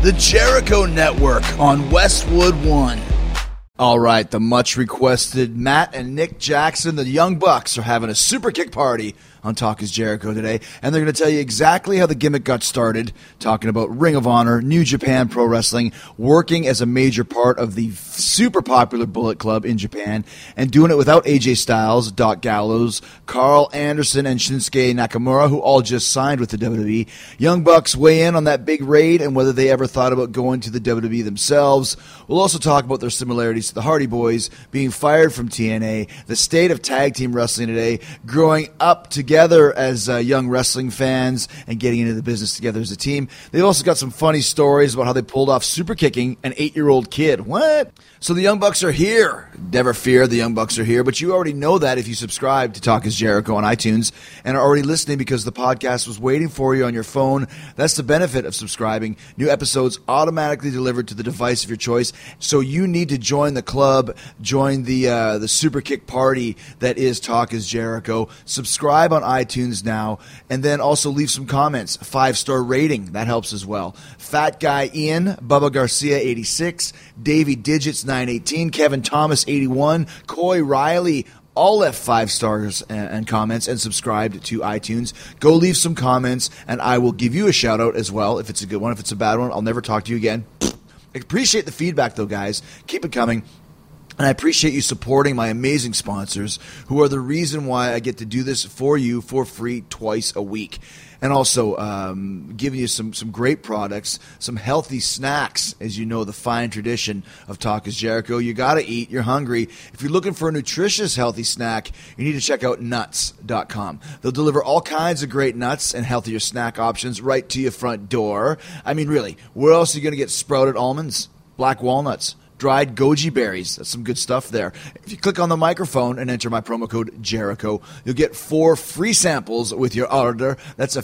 the Jericho Network on Westwood One. All right, the much-requested Matt and Nick Jackson, the Young Bucks, are having a super kick party on Talk is Jericho today, and they're going to tell you exactly how the gimmick got started, talking about Ring of Honor, New Japan Pro Wrestling, working as a major part of the super popular Bullet Club in Japan, and doing it without AJ Styles, Doc Gallows, Carl Anderson, and Shinsuke Nakamura, who all just signed with the WWE. Young Bucks weigh in on that big raid and whether they ever thought about going to the WWE themselves. We'll also talk about their similarities to the Hardy Boys, being fired from TNA, the state of tag team wrestling today, growing up together as young wrestling fans and getting into the business together as a team. They've also got some funny stories about how they pulled off super kicking an 8-year-old kid. What? So the Young Bucks are here. Never fear, the Young Bucks are here. But you already know that if you subscribe to Talk is Jericho on iTunes and are already listening because the podcast was waiting for you on your phone. That's the benefit of subscribing. New episodes automatically delivered to the device of your choice. So you need to join the club, join the super kick party that is Talk is Jericho. Subscribe on iTunes now, and then also leave some comments. 5-star rating, that helps as well. Fat Guy Ian, Bubba Garcia 86, Davey Digits 918, Kevin Thomas 81, Coy Riley, all left 5 stars and comments and subscribed to iTunes. Go leave some comments, and I will give you a shout out as well. If it's a good one, if it's a bad one, I'll never talk to you again. I appreciate the feedback though, guys. Keep it coming. And I appreciate you supporting my amazing sponsors who are the reason why I get to do this for you for free twice a week. And also giving you some great products, some healthy snacks, as you know, the fine tradition of Talk is Jericho. You got to eat. You're hungry. If you're looking for a nutritious, healthy snack, you need to check out nuts.com. They'll deliver all kinds of great nuts and healthier snack options right to your front door. I mean, really, where else are you going to get sprouted almonds, black walnuts, dried goji berries? That's some good stuff there. If you click on the microphone and enter my promo code Jericho, you'll get 4 free samples with your order. That's a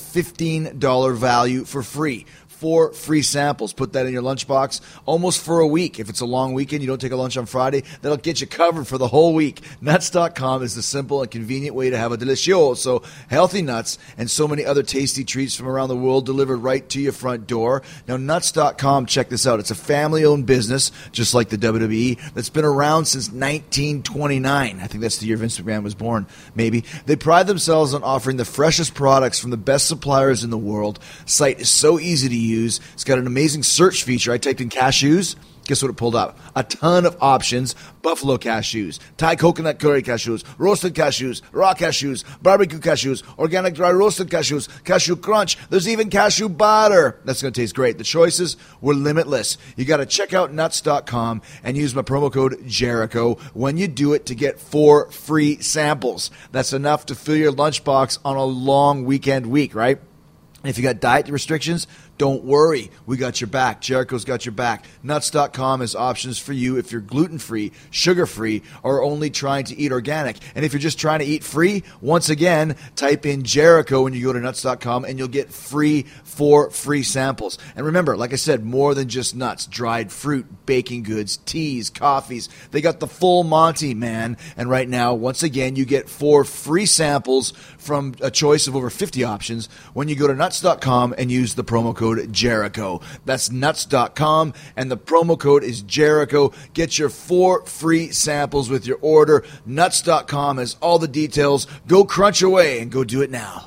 $15 value for free. 4 free samples. Put that in your lunchbox almost for a week. If it's a long weekend, you don't take a lunch on Friday, that'll get you covered for the whole week. Nuts.com is the simple and convenient way to have a delicioso, healthy nuts and so many other tasty treats from around the world delivered right to your front door. Now, Nuts.com, check this out. It's a family-owned business, just like the WWE, that's been around since 1929. I think that's the year Vince McMahon was born, maybe. They pride themselves on offering the freshest products from the best suppliers in the world. Site is so easy to use. It's got an amazing search feature. I typed in cashews. Guess what it pulled up? A ton of options. Buffalo cashews, Thai coconut curry cashews, roasted cashews, raw cashews, barbecue cashews, organic dry roasted cashews, cashew crunch. There's even cashew butter. That's going to taste great. The choices were limitless. You got to check out nuts.com and use my promo code Jericho when you do it to get 4 free samples. That's enough to fill your lunchbox on a long weekend week, right? If you got diet restrictions, don't worry. We got your back. Jericho's got your back. Nuts.com has options for you if you're gluten-free, sugar-free, or only trying to eat organic. And if you're just trying to eat free, once again, type in Jericho when you go to Nuts.com and you'll get 4 free samples. And remember, like I said, more than just nuts. Dried fruit, baking goods, teas, coffees. They got the full Monty, man. And right now, once again, you get 4 free samples from a choice of over 50 options when you go to Nuts.com and use the promo code Jericho. That's Nuts.com, and the promo code is Jericho. Get your 4 free samples with your order. Nuts.com has all the details. Go crunch away and go do it now.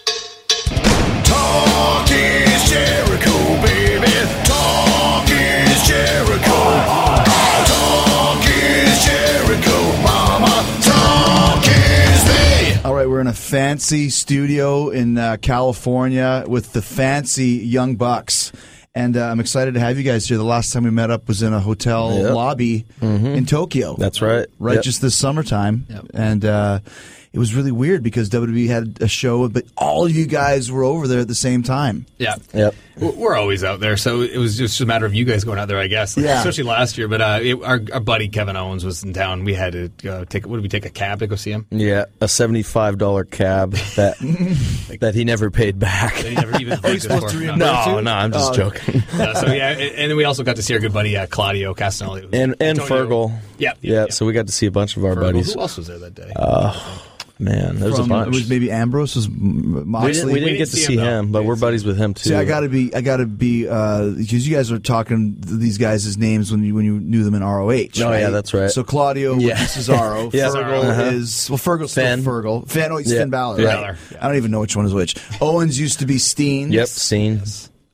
Talk is Jericho, baby. Talk is Jericho. Talk is Jericho, mama. Talk is me. All right, we're in a fancy studio in California with the fancy Young Bucks. And I'm excited to have you guys here. The last time we met up was in a hotel lobby in Tokyo. That's right. Right, just this summertime. Yep. And it was really weird because WWE had a show, but all of you guys were over there at the same time. Yeah. Yep. We're always out there, so it was just a matter of you guys going out there, I guess. Yeah. Especially last year. But our buddy Kevin Owens was in town. We had to take a cab to go see him? Yeah, a $75 cab that he never paid back. He never even thanked us for it. No, I'm just joking. So yeah, and then we also got to see our good buddy Claudio Castagnoli. And Fergal. Yeah. Yeah, so we got to see a bunch of our buddies. Who else was there that day? Man, there's a bunch. It was maybe Ambrose, was Moxley. We didn't get to see him, but we're buddies with him too. See, I gotta be, because you guys were talking these guys' names when you knew them in ROH. Oh, yeah, that's right. So Claudio would be Cesaro. Yeah. Fergal is, Fergal's Finn. still Fergal. He's Finn Balor, Yeah. right? Balor, yeah. I don't even know which one is which. Owens used to be Steen. Yep, seen.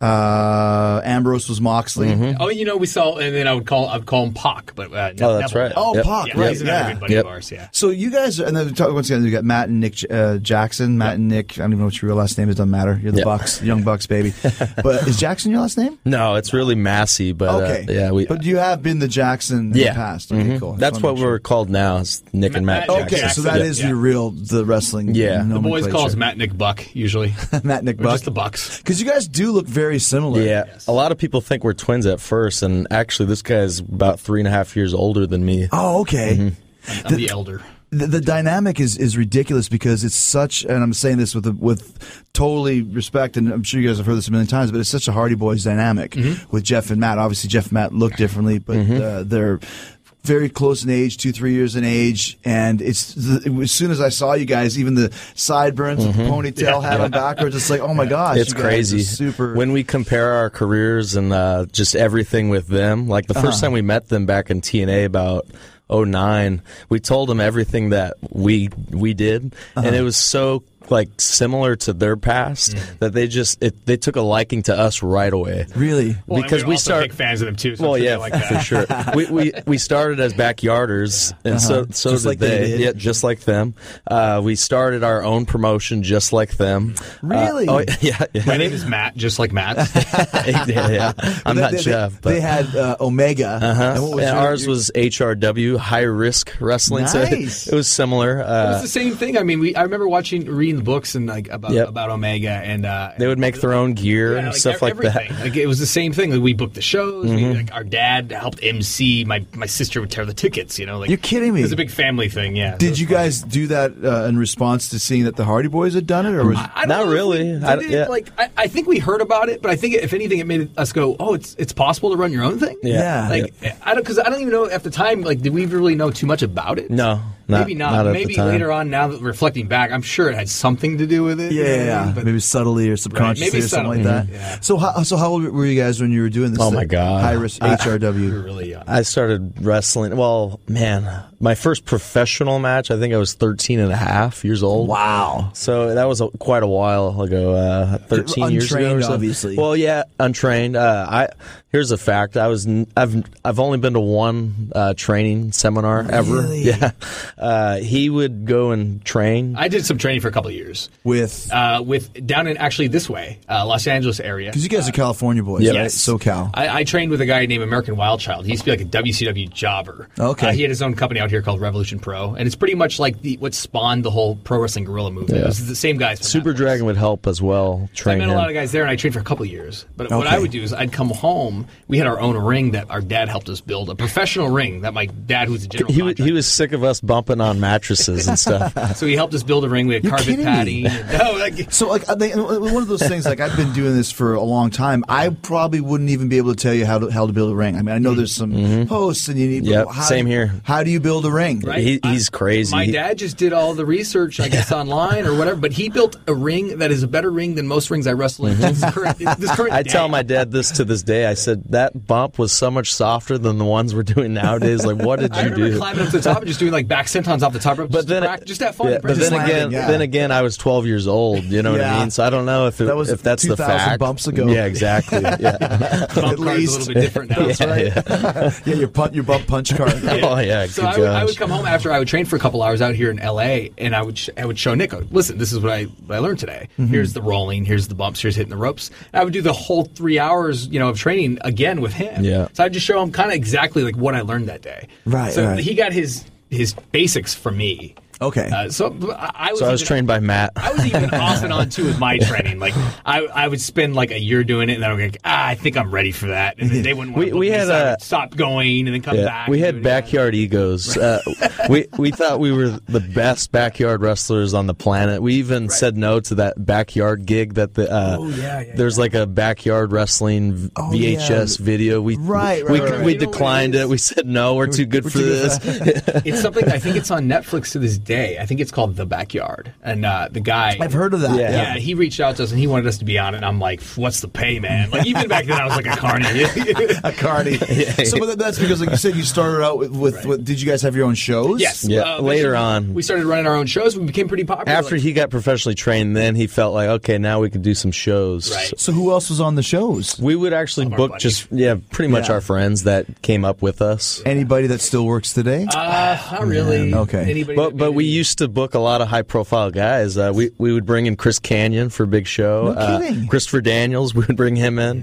Ambrose was Moxley. Oh, we saw, and then I'd call him Pac, but that's Neville. right. Oh, Yep. Pac, Yeah, right? he's another Yeah. good buddy Yep. of ours. Yeah. So you guys, and then once again, you got Matt and Nick Jackson. Matt and Nick. I don't even know what your real last name is. Doesn't matter. You're the Yep. Bucks, Young Bucks, baby. But is Jackson your last name? No, it's really Massey, but Okay. But you have been the Jackson in the past. Okay, cool. That's what we're called now. Is Nick and Matt. Matt Jackson. Okay, so that is the wrestling. Yeah. The boys nomenclature. call us Matt Nick Buck usually. Matt Nick Or Buck. just the Bucks. Because you guys do look very similar. Yeah, a lot of people think we're twins at first, and actually, this guy's about 3.5 years older than me. Oh, okay. I'm the elder. The dynamic is ridiculous because it's such, and I'm saying this with totally respect, and I'm sure you guys have heard this a million times, but it's such a Hardy Boys dynamic with Jeff and Matt. Obviously, Jeff and Matt look differently, but they're very close in age, 2-3 years in age, and as soon as I saw you guys, even the sideburns, with the ponytail hat on backwards, it's like, oh my gosh, It's you guys crazy. are super. When we compare our careers and just everything with them, like the first time we met them back in TNA about 2009, we told them everything that we did, and it was so similar to their past that they took a liking to us right away. Really? Well, Because we we also start big fans of them too. So Well, I'm sure yeah, they like that. for sure. We started as backyarders, and so Just did like they did. Yeah, just like them. We started our own promotion, just like them. Really? Yeah. My name is Matt, just like Matt. yeah. I'm not Jeff, but they had Omega. And what was and your- ours was HRW, High Risk Wrestling. Nice. So it was similar. It's the same thing. I mean, I remember reading the books and about Yep. Omega, and they would make their own gear and stuff like everything. that. Like it was the same thing. Like, we booked the shows. Our dad helped MC. My sister would tear the tickets. Like, You're kidding me. It was a big family thing. Yeah. So Did it's you fun. guys do that in response to seeing that the Hardy Boys had done it, or was I don't Not know if really. we I- did it. yeah. Like I think we heard about it, but I think if anything, it made us go, "Oh, it's possible to run your own thing." Yeah. Like I don't even know at the time. Like, did we really know too much about it? No, Maybe not. at Maybe the time. later on, now that reflecting back, I'm sure it had something to do with it. Yeah, But maybe subtly or subconsciously maybe or something like subtly, that. yeah. So how old were you guys when you were doing this? Oh, my God. High risk we were HRW. really young. I started wrestling. Well, man, my first professional match, I think I was 13 and a half years old. Wow. So that was quite a while ago, 13 years ago. Untrained, Or so. obviously. Well, yeah, untrained. Here's a fact: I've only been to one training seminar ever. Really? Yeah, he would go and train. I did some training for a couple of years With down in actually this way, Los Angeles area. because you guys are California boys, Yeah. right? Yes. SoCal. I trained with a guy named American Wildchild. He used to be like a WCW jobber. Okay. He had his own company out here called Revolution Pro, and it's pretty much like what spawned the whole pro wrestling guerrilla movement. Yeah. It was the same guys. From Super that place. Dragon would help as well. So I Train met him. a lot of guys there, and I trained for a couple of years. But what Okay. I would do is I'd come home. We had our own ring that our dad helped us build, a professional ring that my dad, who's a general He contractor, was sick of us bumping on mattresses and stuff. so he helped us build a ring. We had You're carpet kidding me. padding. No, like, So, one of those things, I've been doing this for a long time. I probably wouldn't even be able to tell you how to build a ring. I mean, I know there's some posts and you need. Yep, how- same here. How do you build a ring? Right. He's crazy. My dad just did all the research, I guess, online or whatever. But he built a ring that is a better ring than most rings I wrestle in. This current I day. tell my dad this to this day. I said that bump was so much softer than the ones we're doing nowadays. Like, what did I you remember do? climbing up to the top and just doing like back sentons off the top rope. But then, just have fun. yeah, but then landing, again, yeah. then again, I was 12 years old. You know what Yeah. I mean? So I don't know if That was if that's the 2,000 fact. bumps ago. Yeah, exactly. Yeah. bump card's least. a little bit different now. That's right. Yeah, your bump punch card. Oh yeah. So good I would gosh. come home after I would train for a couple hours out here in L.A. and I would show Nick, listen, this is what I learned today. Here's the rolling, here's the bumps, here's hitting the ropes. And I would do the whole 3 hours, of training again with him. Yeah. So I'd just show him kind of exactly like what I learned that day. Right, So right. he got his basics from me. Okay. So I was So I was trained by Matt. I was even off and on too with my training. Like I would spend like a year doing it, and then I would like, I think I'm ready for that. And then they wouldn't want We had to stop going and then come Yeah, back. we and had do it again. backyard egos. We thought we were the best backyard wrestlers on the planet. We even said no to that backyard gig that there's like a backyard wrestling VHS video. We Right. we You know what declined it it. is? We said no. We're too good for too good this. for It's something I think it's on Netflix to this day. I think it's called The Backyard. And the guy... I've heard of that. Yeah, he reached out to us and he wanted us to be on it. And I'm like, what's the pay, man? Like, even back then, I was like a carny. A carny. So but that's because, like you said, you started out with did you guys have your own shows? Yes. Yeah, later on. We started running our own shows. We became pretty popular. After he got professionally trained, then he felt like, okay, now we could do some shows. Right. So who else was on the shows? We would actually All of our book buddies. pretty much Yeah. our friends that came up with us. Anybody that still works today? Not really. Okay. Anybody But that we maybe- used to book a lot of high profile guys. We would bring in Chris Canyon for a big show. No kidding. Christopher Daniels, we would bring him in.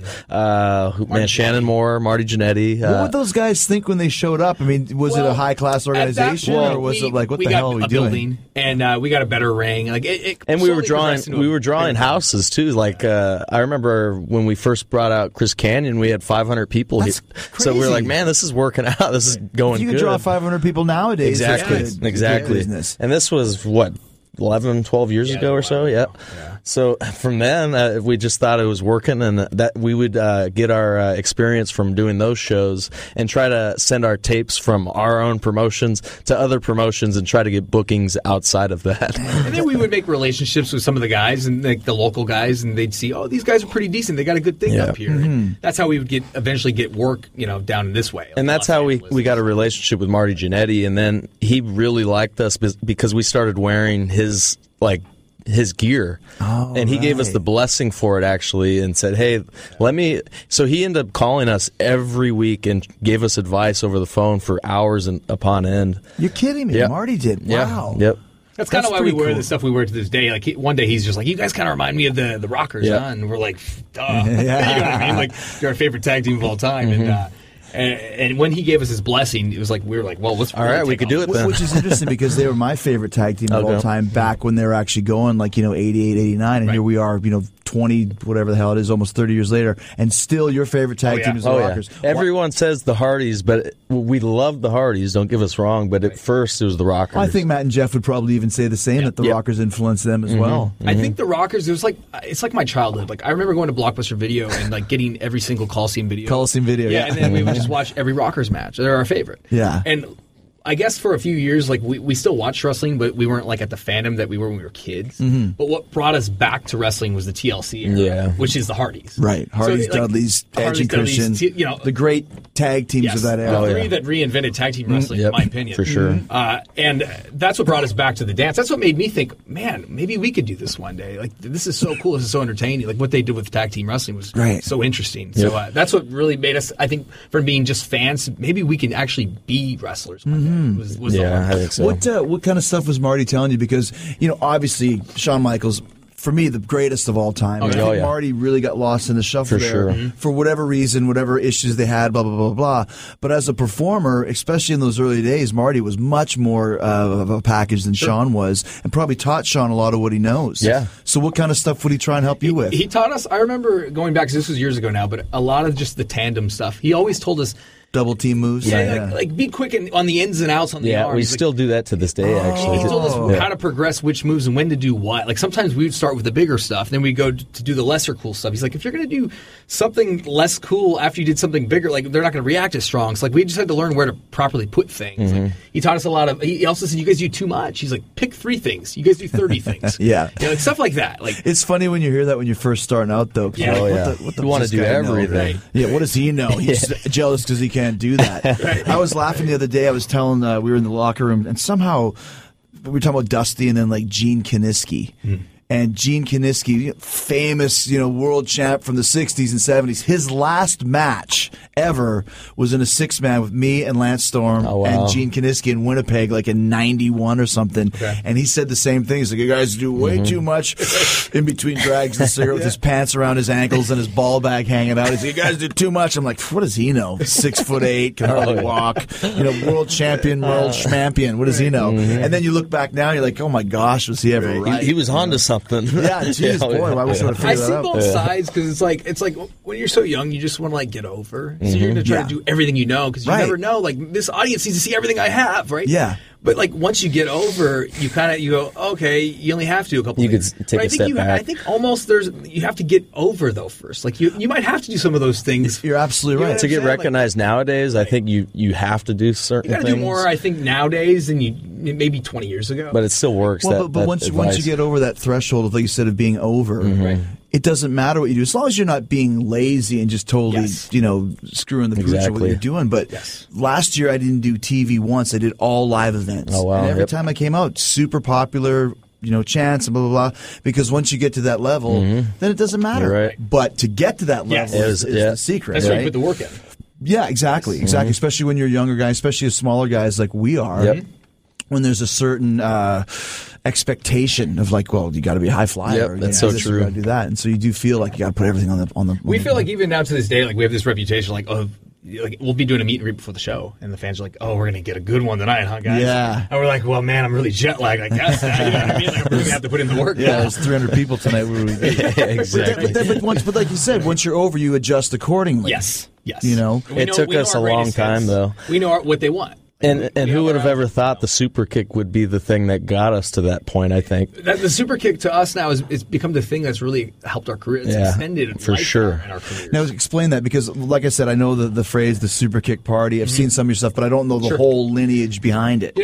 Shannon Moore, Marty Jannetty. What would those guys think when they showed up? I mean, was it a Well, high class at that organization, point, or was it like, what we the got hell are we a doing? building, and we got a better ring. Like, and we were slowly drawing progressed into a bigger- houses too. Like I remember when we first brought out Chris Canyon, we had 500 people. That's So we were crazy. like, man, this is working out. This is going If you good. can draw 500 people nowadays, that's Exactly. good. Exactly. Good business. And this was what 11, 12 years ago or so. Yeah. So from then, we just thought it was working, and that we would get our experience from doing those shows and try to send our tapes from our own promotions to other promotions and try to get bookings outside of that. And then we would make relationships with some of the guys and like the local guys, and they'd see, oh, these guys are pretty decent. They got a good thing Yeah. up here. And that's how we would eventually get work, down this way. And that's how we got a relationship with Marty Jannetty, and then he really liked us because we started wearing his gear, and he gave us the blessing for it actually, and said, "Hey, So he ended up calling us every week and gave us advice over the phone for hours and upon end. You're kidding me. Yep. Marty did. Wow. Yep. That's kind of why we pretty wear cool. the stuff we wear to this day. Like one day he's just like, you guys kind of remind me of the Rockers, Yeah. huh? And we're like, duh. You know what I mean? Like, you're our favorite tag team of all time. And when he gave us his blessing, it was like, we were like, well, let's All right, we could do it then. Which is interesting because they were my favorite tag team of all Okay. time back when they were actually going 88, 89, and Right. here we are, 20, whatever the hell it is, almost 30 years later, and still your favorite tag yeah. team is the Oh yeah. Rockers. Everyone says the Hardys, but we love the Hardys. Don't give us wrong, but at first it was the Rockers. I think Matt and Jeff would probably even say the same, that the Yep. Rockers influenced them as well. I think the Rockers, it's like my childhood. Like, I remember going to Blockbuster Video and like getting every single Coliseum video. Coliseum Video, yeah. And then we would just watch every Rockers match. They're our favorite. Yeah. And I guess for a few years, like we still watched wrestling, but we weren't like at the fandom that we were when we were kids. But what brought us back to wrestling was the TLC era, Yeah. which is the Hardys. Right. Hardys, So, like, Dudleys, Edge Hardys, and Dudleys, Christian, the great tag teams yes, of that the era. three that reinvented tag team wrestling, Yep, in my opinion, for sure. And that's what brought us back to the dance. That's what made me think, man, maybe we could do this one day. Like, this is so cool. This is so entertaining. Like, what they did with tag team wrestling was Right. so interesting. So that's what really made us, I think, from being just fans, maybe we can actually be wrestlers one day. Was the Yeah, whole- I think so. What kind of stuff was Marty telling you? Because obviously Shawn Michaels, for me, the greatest of all time. I think yeah. Marty really got lost in the shuffle For there sure. for whatever reason, whatever issues they had, blah blah blah blah. But as a performer, especially in those early days, Marty was much more of a package than Shawn was, and probably taught Shawn a lot of what he knows. Yeah. So what kind of stuff would he try and help you with? He taught us, I remember going back, 'cause this was years ago now, but a lot of just the tandem stuff. He always told us, Double team moves. like be quick on the ins and outs on the Yeah, arms. we Like, still do that to this day, actually. He told us Oh. how to progress which moves and when to do what. Like sometimes we would start with the bigger stuff, then we'd go to do the lesser cool stuff. He's like, if you're going to do something less cool after you did something bigger, like they're not going to react as strong. So like we just had to learn where to properly put things. Like, he taught us a lot of. He also said, you guys do too much. He's like, pick 3 things. You guys do 30 things. Yeah. Like stuff like that. Like It's funny when you hear that when you're first starting out, though. 'cause Yeah. you're like, Oh, what yeah. the, what the You wanna does do this guy know? everything. Right. Yeah, what does he know? He's jealous because he can't do that. I was laughing the other day. I was telling, we were in the locker room, and somehow we were talking about Dusty and then like Gene Kiniski. And Gene Kiniski, famous, world champ from the 60s and 70s, his last match ever was in a 6-man with me and Lance Storm Oh, wow. and Gene Kiniski in Winnipeg, like in 91 or something. Okay. And he said the same thing. He's like, you guys do way too much in between drags and cigarette with his pants around his ankles and his ball bag hanging out. He's like, you guys do too much. I'm like, what does he know? 6'8", can hardly walk. World champion, world champion. What does he know? And then you look back now, you're like, oh my gosh, was he ever right? He was onto something. Yeah, geez, boy, I wish I would have I figured see that out. both sides because it's like when you're so young, you just want to like get over. So you're going to try Yeah. to do everything you know because you Right. never know. Like this audience needs to see everything I have, right? Yeah. But like once you get over, you go, okay, you only have to a couple. You could things. take a step back. I think almost you have to get over though first. Like you might have to do some of those things. You're absolutely right. To get recognized nowadays, I think you have to do certain You got to things. do more, I think, nowadays than you maybe 20 years ago. But it still works. Well, but once you get over that threshold of, like you said, of being over, it doesn't matter what you do as long as you're not being lazy and just totally, screwing the pooch of what you're doing. But last year I didn't do TV once. I did all live events. Oh, wow. And every time I came out, super popular. Chance and blah blah blah. Because once you get to that level, then it doesn't matter. You're right. But to get to that level is the secret. That's right? why you put the work in. Yeah, exactly. Especially when you're younger guys, especially as smaller guys like we are. Yep. When there's a certain expectation of like, well, you got to be a high flyer. Yep, or, that's so true. You got to do that, and so you do feel like you got to put everything on the. We feel like even now to this day, like we have this reputation, like we'll be doing a meet and greet before the show, and the fans are like, "Oh, we're gonna get a good one tonight, huh, guys?" Yeah. And we're like, "Well, man, I'm really jet lagged. I guess you know what I mean? Like, I'm really gonna have to put in the work." Yeah, there's 300 people tonight. Exactly. But like you said, once you're over, you adjust accordingly. Yes. It took us a long time, though. We know what they want. And who would have ever thought the super kick would be the thing that got us to that point, I think. The super kick to us now it's become the thing that's really helped our career. It's extended for sure in our careers. Now, explain that because, like I said, I know the phrase, the super kick party. I've seen some of your stuff, but I don't know the whole lineage behind it.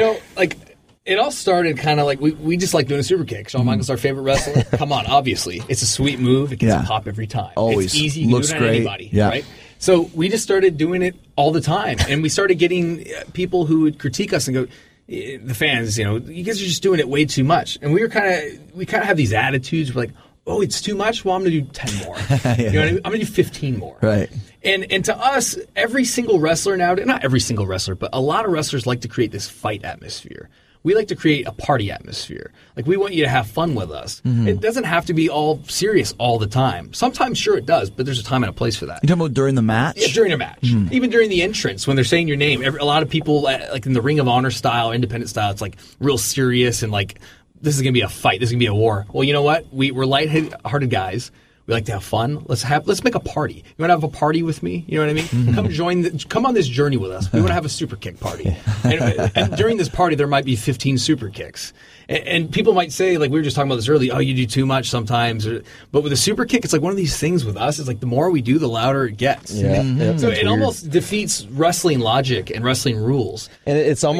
It all started kind of like we just like doing a super kick. Shawn Michaels, our favorite wrestler. Come on, obviously. It's a sweet move. It gets a pop every time. Always. It's easy. You can Looks do it on great. anybody. Yeah. Right? So we just started doing it all the time. And we started getting people who would critique us and go, the fans, you guys are just doing it way too much. And we kind of have these attitudes. We're like, oh, it's too much? Well, I'm going to do 10 more. You know what I mean? I'm going to do 15 more. Right. And to us, every single wrestler nowadays, not every single wrestler, but a lot of wrestlers like to create this fight atmosphere. We like to create a party atmosphere. Like, we want you to have fun with us. It doesn't have to be all serious all the time. Sometimes, sure, it does, but there's a time and a place for that. You talking about during the match? Yeah, during a match. Even during the entrance, when they're saying your name. A lot of people, like in the Ring of Honor style, independent style, it's like real serious and like, this is going to be a fight. This is going to be a war. Well, you know what? We're lighthearted guys. We like to have fun. Let's make a party. You want to have a party with me? You know what I mean? Come on this journey with us. We want to have a super kick party. And during this party, there might be 15 super kicks. And people might say, like we were just talking about this earlier, oh, you do too much sometimes. But with a super kick, it's like one of these things with us. It's like the more we do, the louder it gets. Yeah. So it almost defeats wrestling logic and wrestling rules. And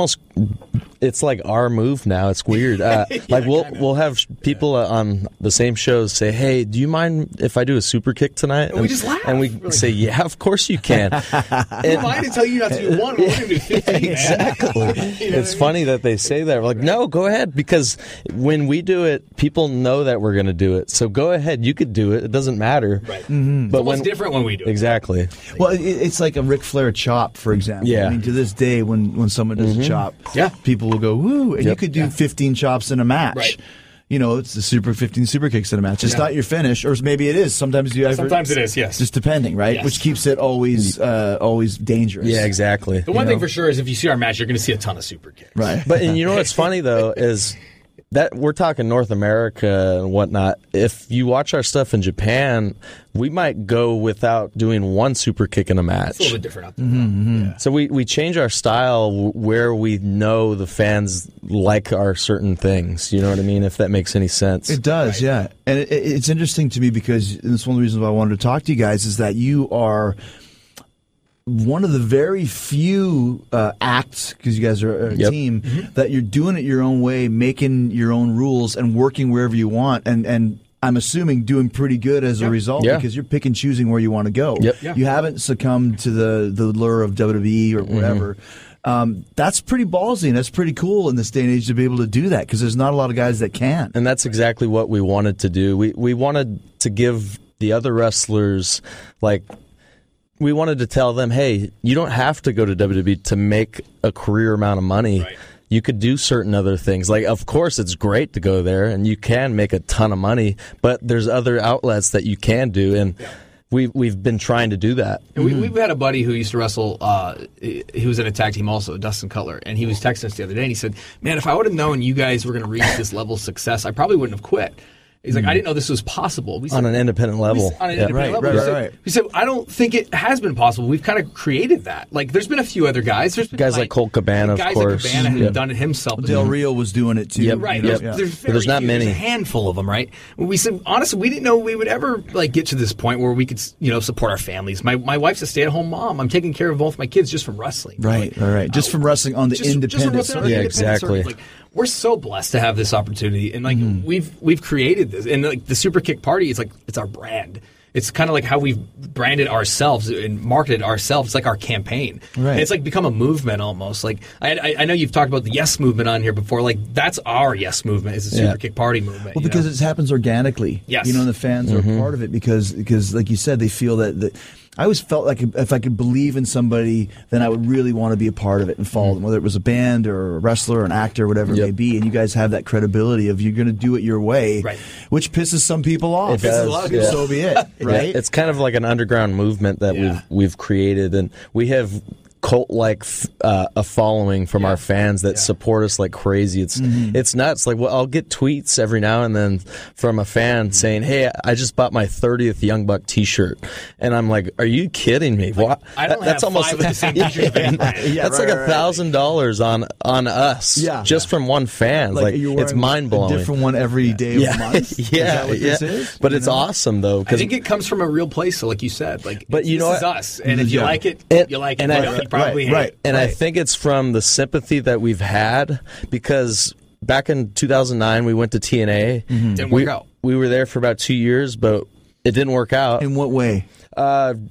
it's like our move now. It's weird. Like we'll have people on the same shows say, "Hey, do you mind if I do a super kick tonight?" And we just laugh. And we say, "Yeah, of course you can." Who am I to tell you not to do one? We're going to do 15. Exactly. It's funny that they say that. We're like, no, go ahead, because when we do it, people know that we're going to do it. So go ahead, you could do it. It doesn't matter. Right. But it's different when we do it. Exactly. Well, it's like a Ric Flair chop, for example. Yeah. I mean, to this day, when someone does a chop, people will go, woo, and you could do 15 chops in a match. Right. It's the 15 super kicks in a match. It's not your finish, or maybe it is. Sometimes it is, yes. Just depending, right? Yes. Which keeps it always dangerous. Yeah, exactly. The one thing for sure is if you see our match, you're going to see a ton of super kicks. Right. But and you know what's funny though is that we're talking North America and whatnot. If you watch our stuff in Japan, we might go without doing one super kick in a match. It's a little bit different out there. Yeah. So we change our style where we know the fans like our certain things. You know what I mean? If that makes any sense. It does, yeah. And it's interesting to me because and it's one of the reasons why I wanted to talk to you guys is that you are one of the very few acts, because you guys are a team, that you're doing it your own way, making your own rules, and working wherever you want, and I'm assuming doing pretty good as a result because you're pick and choosing where you want to go. Yep. You haven't succumbed to the lure of WWE or whatever. That's pretty ballsy, and that's pretty cool in this day and age to be able to do that, because there's not a lot of guys that can. And that's exactly what we wanted to do. We wanted to give the other wrestlers, like, we wanted to tell them, hey, you don't have to go to WWE to make a career amount of money. Right. You could do certain other things. Like, of course, it's great to go there, and you can make a ton of money, but there's other outlets that you can do, and we've been trying to do that. And we've had a buddy who used to wrestle. He was in a tag team also, Dustin Cutler, and he was texting us the other day, and he said, man, if I would have known you guys were going to reach this level of success, I probably wouldn't have quit. He's like, I didn't know this was possible. We said, on an independent level. On an independent level. We said, I don't think it has been possible. We've kind of created that. Like, there's been a few other guys. There's been Guys like Colt Cabana, of course. Guys like Cabana had done it himself. Del Rio was doing it too. Right. You know? There's not many. There's a handful of them, right? We said, honestly, we didn't know we would ever like get to this point where we could, support our families. My wife's a stay-at-home mom. I'm taking care of both my kids just from wrestling. Right. Just from wrestling on the independent circuit. Yeah, exactly. Like, we're so blessed to have this opportunity, and like we've created this, and like the Super Kick Party, it's our brand. It's kind of like how we've branded ourselves and marketed ourselves. It's like our campaign. Right. And it's like become a movement almost. Like I know you've talked about the Yes Movement on here before. Like that's our Yes Movement. Is the Super Kick Party movement. Well, because it happens organically. Yes. And the fans are part of it because like you said, they feel that. I always felt like if I could believe in somebody, then I would really want to be a part of it and follow them, whether it was a band or a wrestler or an actor or whatever it may be. And you guys have that credibility of you're going to do it your way, which pisses some people off. It does. Pisses a lot of people. So be it, right? Yeah, it's kind of like an underground movement that we've created, and we have cult-like a following from our fans that support us like crazy. It's nuts. Like, I'll get tweets every now and then from a fan saying, "Hey, I just bought my 30th Young Buck T-shirt," and I'm like, "Are you kidding me? What? I don't That's have almost five of the same T-shirts. That's like $1,000 on us just from one fan. Like it's mind blowing. A different one every day of the month. Is that what this is? But it's awesome though. I think it comes from a real place. So, like you said, like, but you know this is what? us, and if you like it, you like it. And You probably hate it. And I think it's from the sympathy that we've had because back in 2009 we went to TNA. Didn't work out. We were there for about 2 years, but it didn't work out. In what way? Man,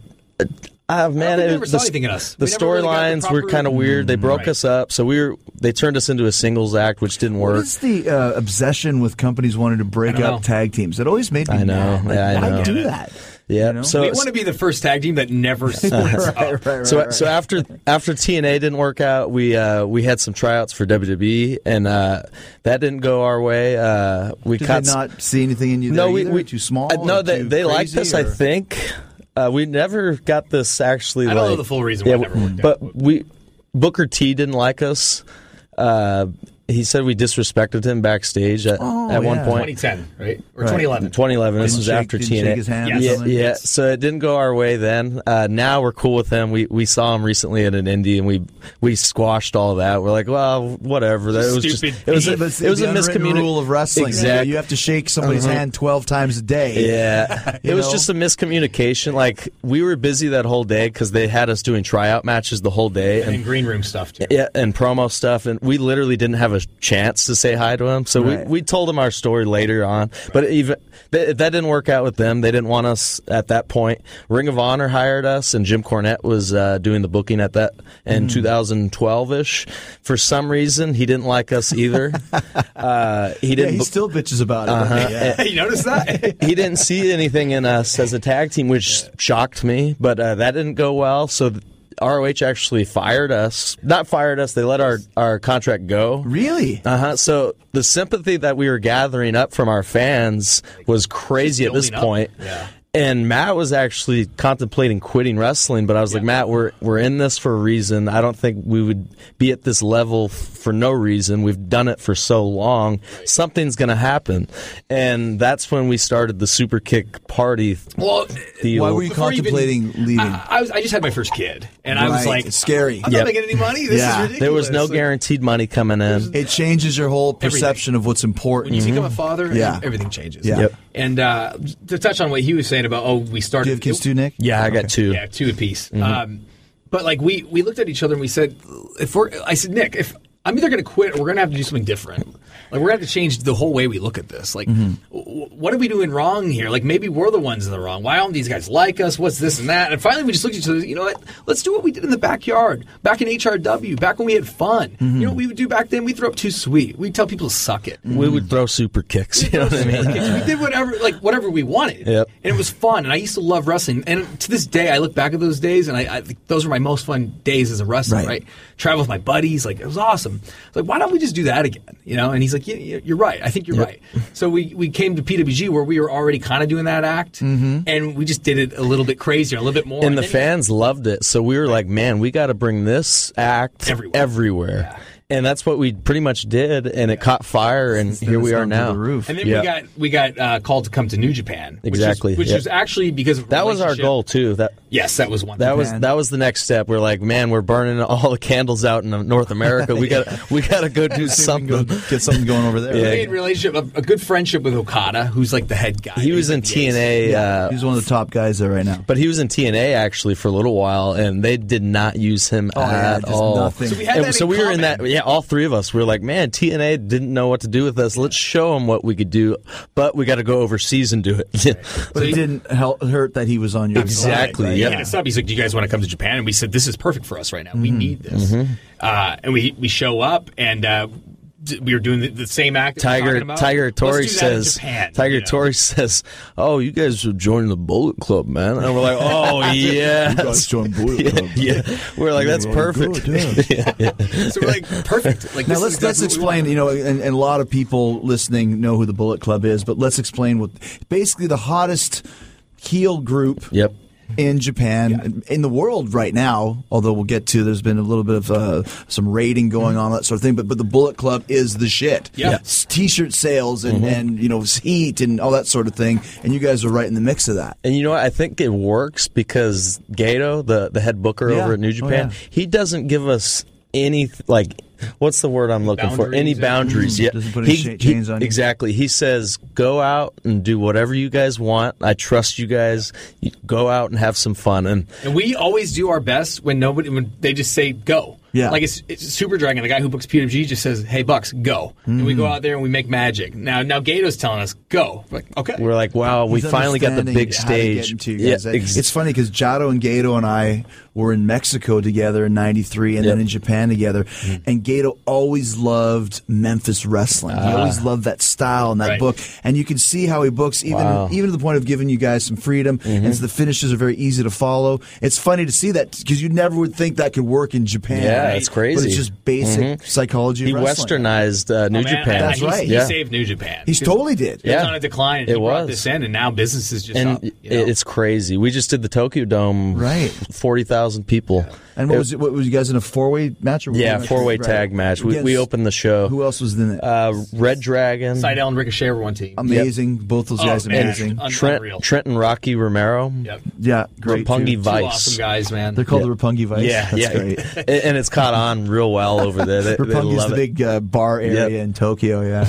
never saw anything in us. The We never really got the storylines were proper- kind of weird. They broke us up, so they turned us into a singles act, which didn't work. What is the obsession with companies wanting to break I don't up know. tag teams? It always made me I know. mad. Like, Yeah, I why know. do that? Yeah, so We want to be the first tag team that never splits up. So after TNA didn't work out, we had some tryouts for WWE, and that didn't go our way. Did they not see anything in you? No, there either? we too small. No, or they too liked crazy, us. I or- think we never got this actually. I don't know the full reason why it never worked out. But Booker T didn't like us. He said we disrespected him backstage at one point. 2010, right? Or 2011. 2011. This Didn't was shake- after didn't TNA. shake his hand or Yeah, something? yeah. Yes. So it didn't go our way then. Now we're cool with him. We saw him recently at an indie, and we squashed all that. We're like, well, whatever. It was Stupid. it was a But it was the a unwritten miscommunication. rule of wrestling. Exactly. You have to shake somebody's hand 12 times a day. Yeah, it was know? just a miscommunication. Like we were busy that whole day because they had us doing tryout matches the whole day, And green room stuff, too. yeah, and promo stuff, and we literally didn't have a chance to say hi to him. So Right. we told him our story later on, but even that didn't work out with them. They didn't want us at that point. Ring of Honor hired us, and Jim Cornette was doing the booking at that in 2012-ish. For some reason, he didn't like us either. He Yeah, didn't. he still bitches about it. doesn't he? Yeah. You notice that? He didn't see anything in us as a tag team, which shocked me, but that didn't go well. So ROH actually fired us. Not fired us, they let our contract go. Really? So the sympathy that we were gathering up from our fans was crazy at this building up. point. Yeah. And Matt was actually contemplating quitting wrestling, but I was like, Matt, we're in this for a reason. I don't think we would be at this level for no reason. We've done it for so long. Something's going to happen. And that's when we started the Super Kick Party Well, deal. Why were you Before contemplating leaving? I just had my first kid, and I was Right. like, It's scary. I'm Yep. not making any money. This Yeah. is ridiculous. There was no Like, guaranteed money coming in. It changes your whole perception of what's important. When you become a father, Yeah. everything changes. Yeah. Yep. And to touch on what he was saying about, we started. Do you have kids too, Nick? Yeah, I got two. Yeah, two apiece. But like we looked at each other and we said, I said, Nick, if I'm either going to quit or we're going to have to do something different. Like, we're going to have to change the whole way we look at this. Like, what are we doing wrong here? Like, maybe we're the ones in the wrong. Why don't these guys like us? What's this and that? And finally, we just looked at each other. You know what? Let's do what we did in the backyard, back in HRW, back when we had fun. You know what we would do back then? We'd throw up Too Sweet. We'd tell people to suck it. We would throw super kicks. You know what I mean? We did whatever we wanted, Yep. and it was fun. And I used to love wrestling. And to this day, I look back at those days, and I think those were my most fun days as a wrestler. Right? Travel with my buddies, like it was awesome. I was like, why don't we just do that again? You know? And he's like, yeah, you're right. I think you're right. So we came to PWG where we were already kind of doing that act, and we just did it a little bit crazier, a little bit more. And the then- fans loved it. So we were like, man, we got to bring this act everywhere. And that's what we pretty much did, and it caught fire, and here we are now. The roof. And then Yeah. we got called to come to New Japan. Exactly, Which yeah. was actually because of That was our relationship. goal too. Yes, that was one. That thing. was the next step. We're like, man, we're burning all the candles out in North America. We got to go do something. Get something going over there. Yeah. We made relationship a good friendship with Okada, who's like the head guy. He was in He's like the ace. TNA, He's one of the top guys there right now. but he was in TNA actually for a little while, and they did not use him at just all. nothing. So we had And that so in we were in common. that. Yeah, all three of us. We were like, man, TNA didn't know what to do with us. Let's show them what we could do, but we got to go overseas and do it. But it didn't hurt that he was on your Exactly, side, right? yeah. He hit us up. He's like, "Do you guys want to come to Japan?" And we said, "This is perfect for us right now. Mm-hmm. We need this." And we show up, and we were doing the same act. That we were talking about. Tiger Tori Let's do that in says, Japan, Tiger you know? Tori says, "Oh, you guys are joining the Bullet Club, man." And we're like, "Oh yeah, You guys joined Bullet Club. yeah." We're like, "That's Yeah, perfect." good, yeah. So we're like, perfect. Like, Now this is let's exactly what we explain. want. And a lot of people listening know who the Bullet Club is, but let's explain what basically the hottest heel group. Yep. In Japan, in the world right now, although we'll get to, there's been a little bit of some raiding going on, that sort of thing. But the Bullet Club is the shit. Yeah. T-shirt sales and heat and all that sort of thing. And you guys are right in the mix of that. And you know what? I think it works because Gato, the head booker Yeah. over at New Japan, he doesn't give us any what's the word I'm looking for? Any boundaries. Yeah. Doesn't put any chains on you. Exactly. He says, go out and do whatever you guys want. I trust you guys. You go out and have some fun. And we always do our best when they just say go. Yeah. Like it's Super Dragon, the guy who books PWG just says, "Hey Bucks, go." And we go out there and we make magic. Now Gato's telling us go. We're like, okay. we're like, wow, we He's finally got the understanding big how to get stage. into you guys. Yeah, It's funny because Jado and Gato and I were in Mexico together in '93 and then Yep. in Japan together. And Gato always loved Memphis wrestling. He always loved that style and that Right. book. And you can see how he books, even to the point of giving you guys some freedom. And so the finishes are very easy to follow. It's funny to see that because you never would think that could work in Japan. Yeah, right? it's crazy. But it's just basic psychology He of wrestling. westernized New Oh, man, Japan. That's right. He Yeah. saved New Japan. He totally did. It was Yeah. on a decline, and It he brought was. this in, and now business is just And up. You know? it's crazy. We just did the Tokyo Dome. Right. 40,000 people. And what was it? What was you guys in a four-way match? Or Yeah, what? four-way Right. tag match. We Against- opened the show. Who else was in it? Red Dragon. Seidel and Ricochet were one team. Amazing. Both those guys man. amazing. Unreal. Trent and Rocky Romero. Yep. Yeah, great. Roppongi too. Two Vice. awesome guys, man. They're called the Roppongi Vice. Yeah, That's yeah. great. And it's caught on real well over there. They Roppongi's love the it. big bar area Yep. in Tokyo, yeah.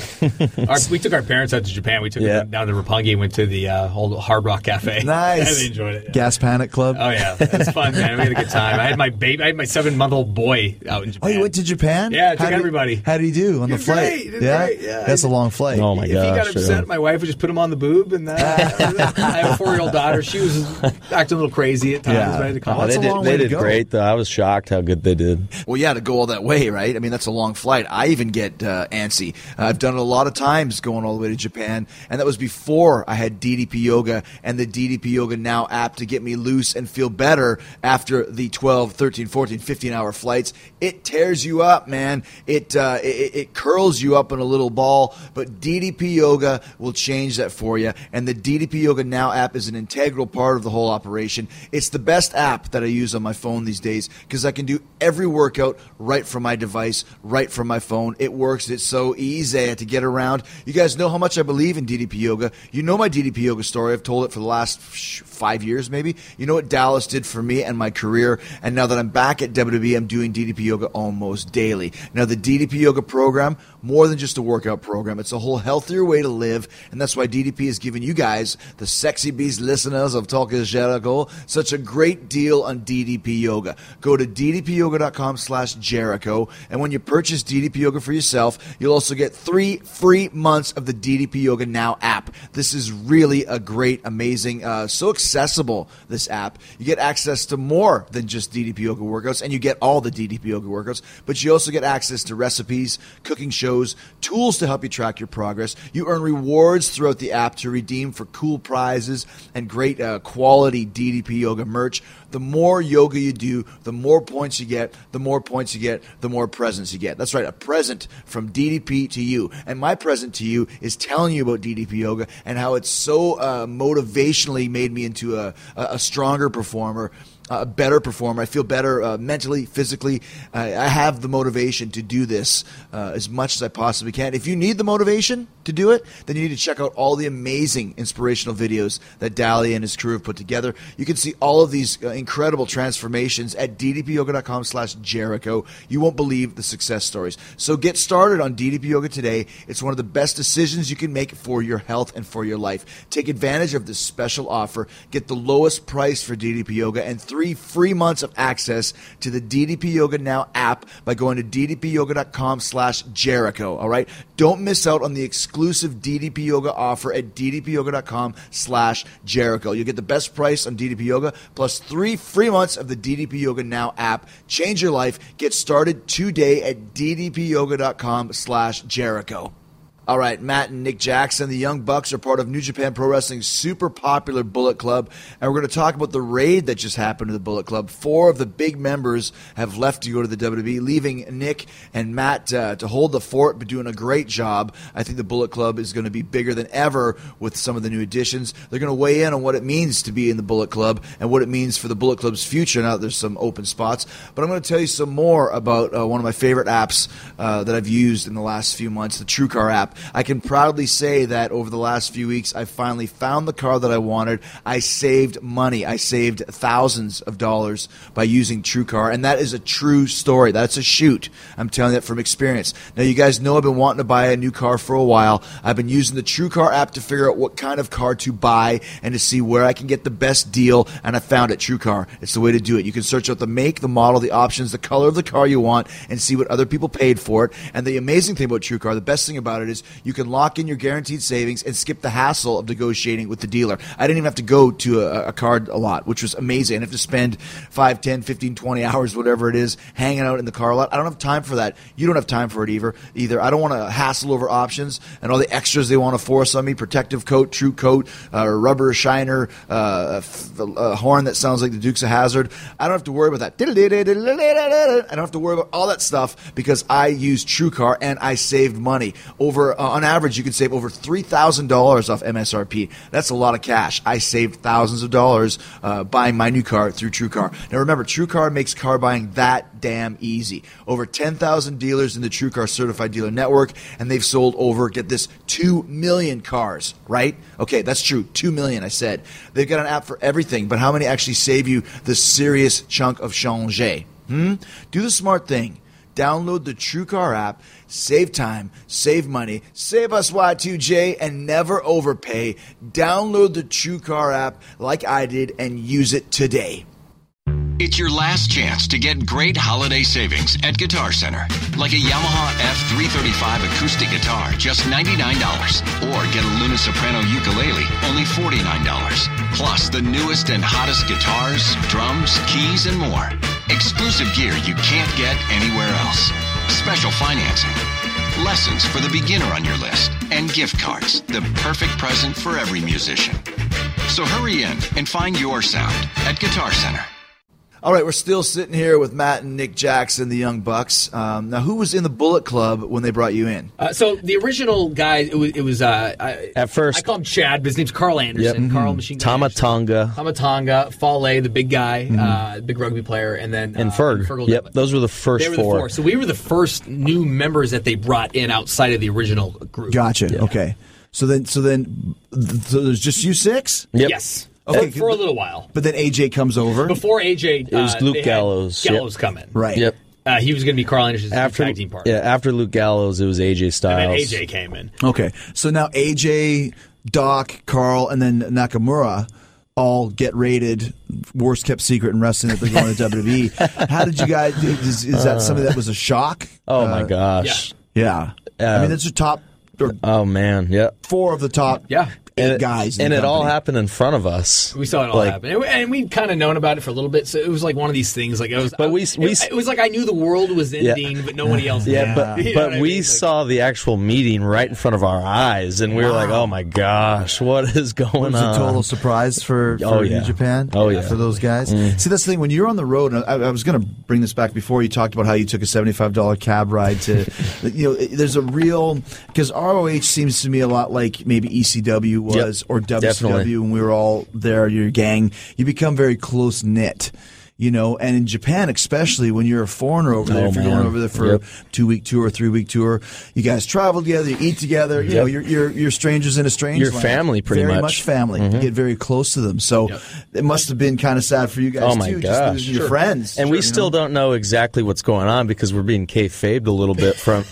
We took our parents out to Japan. We took Yeah. them down to Roppongi and went to the old Hard Rock Cafe. Nice. And they enjoyed it. Yeah. Gas Panic Club. Oh yeah, it's fun, man. We had a good time. I had my 7-month-old boy out in Oh, Japan. you went to Japan? Yeah, I took How did- everybody. How did he do on the Did flight? great, did great, yeah. That's a long flight. Oh, my If he got gosh, upset, yeah. my wife would just put him on the boob, and I have a 4-year-old daughter. She was acting a little crazy at times. Yeah. But I had to calm Oh, her. that's They a long did, way they to did go. great, though. I was shocked how good they did. Well, yeah, to go all that way, right? I mean, that's a long flight. I even get antsy. I've done it a lot of times going all the way to Japan, and that was before I had DDP Yoga and the DDP Yoga Now app to get me loose and feel better after the 12, 13, 14, 15-hour flights. It tears you up, man. It curls you up in a little ball, but DDP Yoga will change that for you, and the DDP Yoga Now app is an integral part of the whole operation. It's the best app that I use on my phone these days because I can do every workout right from my device, right from my phone. It works. It's so easy to get around. You guys know how much I believe in DDP Yoga. You know my DDP Yoga story. I've told it for the last 5 years maybe. You know what Dallas did for me and my career, and now that I'm back at WWE, I'm doing DDP Yoga almost daily. Now the DDP Yoga program, more than just a workout program, it's a whole healthier way to live, and that's why DDP has given you guys, the Sexy Beast listeners of Talk is Jericho, such a great deal on DDP Yoga. Go to ddpyoga.com/Jericho, and when you purchase DDP Yoga for yourself, you'll also get 3 free months of the DDP Yoga Now app. This is really a great, amazing, so accessible, this app. You get access to more than just DDP Yoga workouts, and you get all the DDP Yoga workouts, but you also get access to recipes, cooking shows, tools to help you track your progress. You earn rewards throughout the app to redeem for cool prizes and great quality DDP Yoga merch. The more yoga you do, the more points you get. The more points you get, the more presents you get. That's right, a present from DDP to you. And my present to you is telling you about DDP Yoga and how it's so motivationally made me into a stronger performer. a better performer. I feel better mentally, physically. I have the motivation to do this as much as I possibly can. If you need the motivation to do it, then you need to check out all the amazing inspirational videos that Dali and his crew have put together. You can see all of these incredible transformations at ddpyoga.com/Jericho. You won't believe the success stories. So get started on DDP Yoga today. It's one of the best decisions you can make for your health and for your life. Take advantage of this special offer. Get the lowest price for DDP Yoga and 3 free months of access to the DDP Yoga Now app by going to ddpyoga.com/Jericho. All right? Don't miss out on the exclusive DDP Yoga offer at ddpyoga.com/Jericho. You'll get the best price on DDP Yoga plus 3 free months of the DDP Yoga Now app. Change your life. Get started today at ddpyoga.com/Jericho. All right, Matt and Nick Jackson, the Young Bucks, are part of New Japan Pro Wrestling's super popular Bullet Club, and we're going to talk about the raid that just happened to the Bullet Club. 4 of the big members have left to go to the WWE, leaving Nick and Matt to hold the fort, but doing a great job. I think the Bullet Club is going to be bigger than ever with some of the new additions. They're going to weigh in on what it means to be in the Bullet Club and what it means for the Bullet Club's future now that there's some open spots. But I'm going to tell you some more about one of my favorite apps that I've used in the last few months, the TrueCar app. I can proudly say that over the last few weeks, I finally found the car that I wanted. I saved money. I saved thousands of dollars by using TrueCar, and that is a true story. That's a shoot. I'm telling you that from experience. Now, you guys know I've been wanting to buy a new car for a while. I've been using the TrueCar app to figure out what kind of car to buy and to see where I can get the best deal, and I found it, TrueCar. It's the way to do it. You can search out the make, the model, the options, the color of the car you want, and see what other people paid for it. And the amazing thing about TrueCar, the best thing about it is you can lock in your guaranteed savings and skip the hassle of negotiating with the dealer. I didn't even have to go to a car lot, which was amazing. I didn't have to spend 5, 10, 15, 20 hours, whatever it is, hanging out in the car lot. I don't have time for that. You don't have time for it either. I don't want to hassle over options and all the extras they want to force on me, protective coat, true coat, rubber shiner, a horn that sounds like the Dukes of Hazzard. I don't have to worry about that. I don't have to worry about all that stuff because I use TrueCar and I saved money. On average, you can save over $3,000 off MSRP. That's a lot of cash. I saved thousands of dollars buying my new car through TrueCar. Now remember, TrueCar makes car buying that damn easy. Over 10,000 dealers in the TrueCar Certified Dealer Network, and they've sold over, get this, 2 million cars, right? Okay, that's true. 2 million, I said. They've got an app for everything, but how many actually save you the serious chunk of change? Do the smart thing. Download the TrueCar app, save time, save money, save us Y2J, and never overpay. Download the TrueCar app like I did and use it today. It's your last chance to get great holiday savings at Guitar Center. Like a Yamaha F335 acoustic guitar, just $99. Or get a Luna Soprano ukulele, only $49. Plus the newest and hottest guitars, drums, keys, and more. Exclusive gear you can't get anywhere else. Special financing. Lessons for the beginner on your list. And gift cards, the perfect present for every musician. So hurry in and find your sound at Guitar Center. All right, we're still sitting here with Matt and Nick Jackson, the Young Bucks. Now, who was in the Bullet Club when they brought you in? So the original guy, it was at first, I call him Chad, but his name's Carl Anderson. Yep. Carl Machine Gun Tamatanga, Fale, the big guy, big rugby player, and then and Ferg. Yep, those were the first four. So we were the first new members that they brought in outside of the original group. Gotcha. Yeah. Okay. So there's just you 6? Yep. Yes. Okay, for a little while. But then AJ comes over. Before AJ, it was Luke Gallows. Gallows come in. Right. Yep. He was going to be Carl Anderson's tag team partner. Yeah, after Luke Gallows, it was AJ Styles. And then AJ came in. Okay. So now AJ, Doc, Carl, and then Nakamura all get rated worst kept secret in wrestling that they're going to WWE. How did you guys, is that something that was a shock? Oh, my gosh. Yeah. I mean, it's your top. Oh, man. Yeah. 4 of the top. Yeah. Guys and it all happened in front of us. We saw it all happen, and we'd kind of known about it for a little bit. So it was like one of these things. Like it was like I knew the world was ending, but nobody else did. Yeah, but we saw the actual meeting right in front of our eyes, and we were like, "Oh my gosh, what is going on?" It was a total surprise for New Japan. Oh yeah, for those guys. See, that's the thing. When you're on the road, and I was going to bring this back before. You talked about how you took a $75 cab ride to, there's a real, because ROH seems to me a lot like maybe ECW was or WCW. Definitely. When we were all there, your gang, you become very close knit. and in Japan, especially when you're a foreigner over there, if you're going over there for a 2-week tour or 3-week tour, you guys travel together, you eat together, you're strangers in a strange Your land. family, pretty very much. much family. You get very close to them. So it must have been kind of sad for you guys, too, just losing your friends. And we still don't know exactly what's going on because we're being kayfabed a little bit from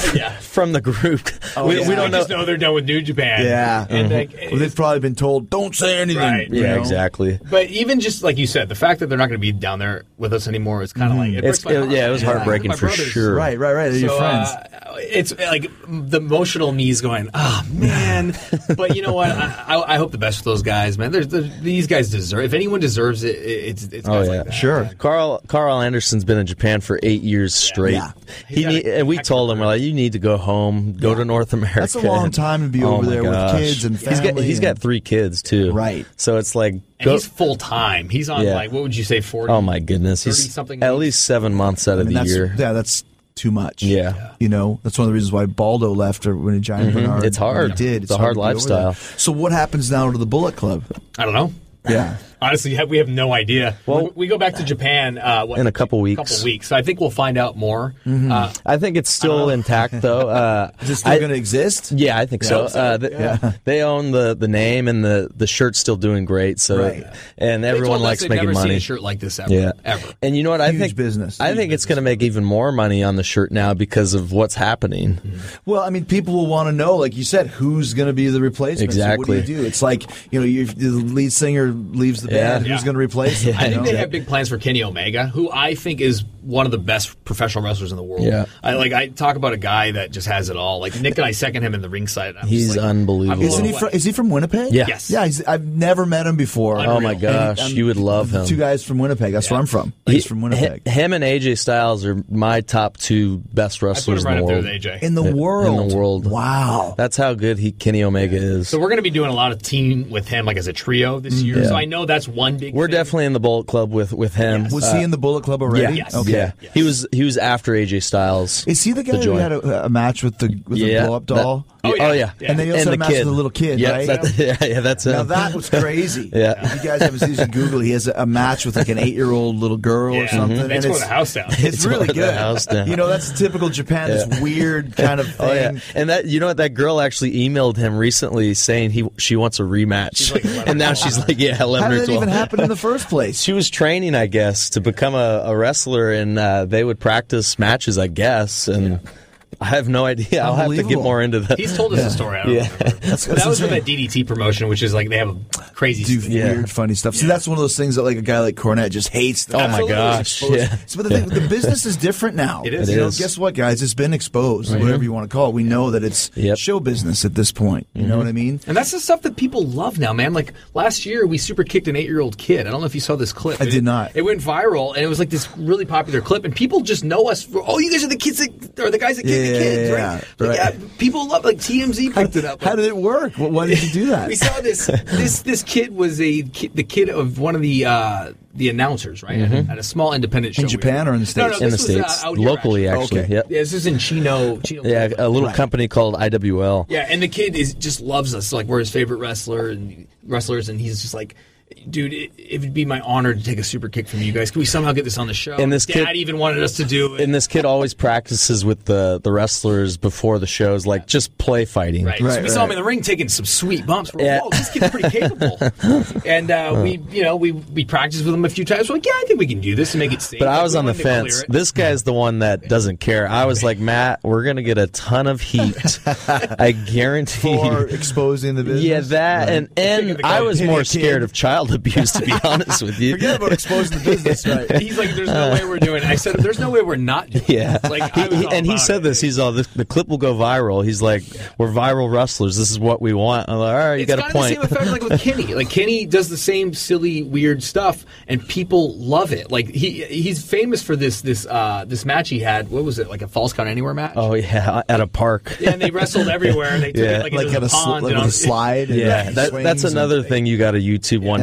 from the group. We don't know. Just know they're done with New Japan. Yeah. And Well, they've probably been told, don't say anything. Right. you Yeah, know? exactly. But even just like you said, the fact that they're not going to be down there with us anymore is kind of like it breaks my heart. It was heartbreaking My for brothers. sure. Right. They're your friends. It's like the emotional me's going, oh man. But you know what? I hope the best for those guys, man. These guys deserve. If anyone deserves it, it's guys like that. Sure. Carl Anderson's been in Japan for 8 years straight. Yeah. And we told him, we're like, you need to go home, go to North America. That's a long time to be over there with kids and family. He's got 3 kids too. Right. So it's like, And he's full time. He's on like, what would you say, 40? Oh my goodness, he's 30-something at weeks? least 7 months out of the year. Yeah, that's too much. Yeah. That's one of the reasons why Baldo left or when Giant Bernard. It's hard. He did. It's a hard to be over lifestyle. there. So what happens now to the Bullet Club? I don't know. Yeah. Honestly, we have no idea. Well, we go back to Japan in a couple weeks. So I think we'll find out more. I think it's still intact though. Is it still going to exist? Yeah, I think so. They own the name, and the shirt's still doing great. So, and everyone likes making never money. Seen a shirt like this ever. Ever. And you know what? I Huge think business. I think it's going to make even more money on the shirt now because of what's happening. Well, I mean, people will want to know, like you said, who's going to be the replacement. Exactly. So what do you do? It's like, the lead singer leaves the band. Who's going to replace him? I think they have big plans for Kenny Omega, who I think is one of the best professional wrestlers in the world. Yeah. I talk about a guy that just has it all. Like Nick and I second him in the ringside. He's unbelievable. Is he from Winnipeg? Yeah. Yes. Yeah, I've never met him before. Oh my gosh, you would love him. 2 guys from Winnipeg. That's where I'm from. He's from Winnipeg. Him and AJ Styles are my top 2 best I put wrestlers him right in the up there world. with AJ. In the world. In the world. Wow. That's how good Kenny Omega is. So we're going to be doing a lot of team with him, like as a trio this year. So I know that's one big. We're thing. definitely in the Bullet Club with him. Yes. Was he in the Bullet Club already? Yes. Okay. Yeah. Yes. He was after AJ Styles. Is he the guy who join. had a match with the blow-up doll? Oh yeah. And they also had a match with the little kid, right? That's him. Now that was crazy. Yeah. If you guys haven't seen it, Google. He has a match with like an 8-year-old little girl or something. They and tore the house down. It's really tore the good. house down. That's typical Japan. This weird kind of thing. Oh yeah, and that girl actually emailed him recently saying she wants a rematch, like 11 and now or she's 12. like 11 How or did it 12. even happen in the first place? She was training, I guess, to become a wrestler, and they would practice matches, I guess, and. I have no idea. I'll have to get more into that. He's told us the story. I don't remember. That was from that DDT promotion, which is like they have a crazy. Weird, funny stuff. See, that's one of those things that like a guy like Cornette just hates. Oh my gosh! Yeah. So, but the business is different now. It is. Guess what, guys? It's been exposed. Whatever you want to call it. We know that it's show business at this point. You know what I mean? And that's the stuff that people love now, man. Like last year, we super kicked an 8-year-old kid. I don't know if you saw this clip. I did not. It went viral, and it was like this really popular clip, and people just know us for, you guys are the kids that are the guys that kick the kids, right? Like, people love, like TMZ picked it up. How did it work? Why did you do that? We saw this kid was the kid of one of the announcers, right? At a small independent show. In Japan or in the States? No, in the this was, States, out here, locally, actually. Okay. Yep. Yeah, this is in Chino. Yeah, a little company called IWL. Yeah, and the kid just loves us. Like, we're his favorite wrestlers, and he's just like, dude, it would be my honor to take a super kick from you guys. Can we somehow get this on the show? And this Dad kid even wanted us to do it. And this kid always practices with the wrestlers before the shows, like just play fighting. Right. So we saw him in the ring taking some sweet bumps. We're like, whoa, this kid's pretty capable. And we practiced with him a few times. We're like, yeah, I think we can do this and make it safe. But I was We on the wanted to clear fence. it. This guy's the one that doesn't care. I was like, Matt, we're going to get a ton of heat. I guarantee For you. exposing the business. Yeah, that. Right. And I was more scared of child abuse, to be honest with you. Forget about exposing the business, right? He's like, there's no way we're doing it. I said, there's no way we're not doing it. Yeah. Like, I was all and he about said it. this. He's all, the clip will go viral. He's like, we're viral wrestlers. This is what we want. I'm like, all right, you It's got a point. the same effect like with Kenny. Like Kenny does the same silly, weird stuff, and people love it. Like he's famous for this match he had. What was it? Like a Falls Count Anywhere match? Oh, yeah, at a park. Yeah, and they wrestled everywhere. And they took it like Like into at the pond. a slide. Yeah, that's swings another thing you got to YouTube one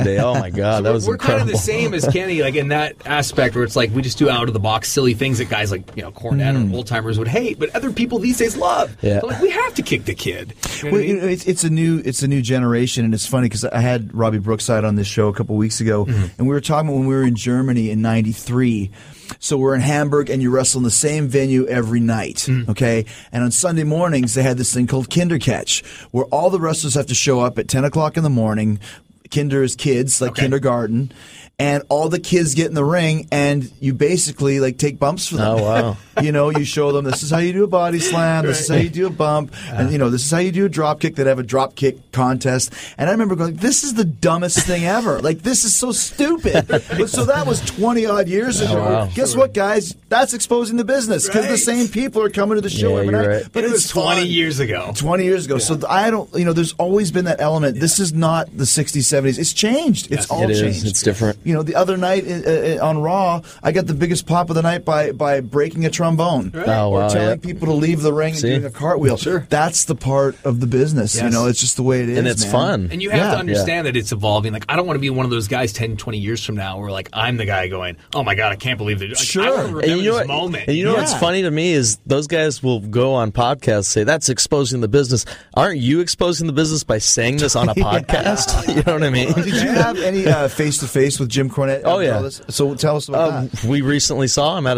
day. Oh my God, that was we're incredible. kind of the same as Kenny, like in that aspect where it's like we just do out of the box silly things that guys like Cornette or old timers would hate, but other people these days love. Yeah. So like we have to kick the kid. You know Well, what I mean? it's a new generation, and it's funny because I had Robbie Brookside on this show a couple weeks ago, and we were talking when we were in Germany in '93. So we're in Hamburg, and you wrestle in the same venue every night, okay? And on Sunday mornings, they had this thing called Kindercatch, where all the wrestlers have to show up at 10 o'clock in the morning. Kinder is kids, like kindergarten. And all the kids get in the ring, and you basically like take bumps for them. Oh, wow. You show them this is how you do a body slam, this is how you do a bump, and this is how you do a drop kick. They'd have a drop kick contest, and I remember going, "This is the dumbest thing ever! Like this is so stupid." But so that was 20 odd years ago. wow. Guess what, guys? That's exposing the business because the same people are coming to the show Yeah, every you're night. right. But It was it's 20 fun. years ago. 20 years ago. So I don't, there's always been that element. This is not the 60s, 70s. It's changed. It's all It is. changed. It's different. The other night on Raw, I got the biggest pop of the night by breaking a trombone. Oh, or wow, telling yeah. people to leave the ring See? and doing a cartwheel. Sure. That's the part of the business. Yes. It's just the way it is. And it's man. fun. And you have Yeah. to understand that it's evolving. Like, I don't want to be one of those guys 10, 20 years from now where, like, I'm the guy going, oh, my God, I can't believe it. Like, Sure. I want to remember And you know this what, moment. and you know what's Yeah. funny to me is those guys will go on podcasts and say that's exposing the business. Aren't you exposing the business by saying this on a podcast? You know what I mean? Did you have any face-to-face with Jim Cornette? Oh, yeah. So tell us about that. We recently saw him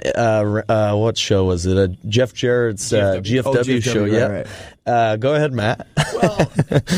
at what show was it? Jeff Jarrett's GFW GFW, show. right, Yeah. right. Go ahead, Matt. Well,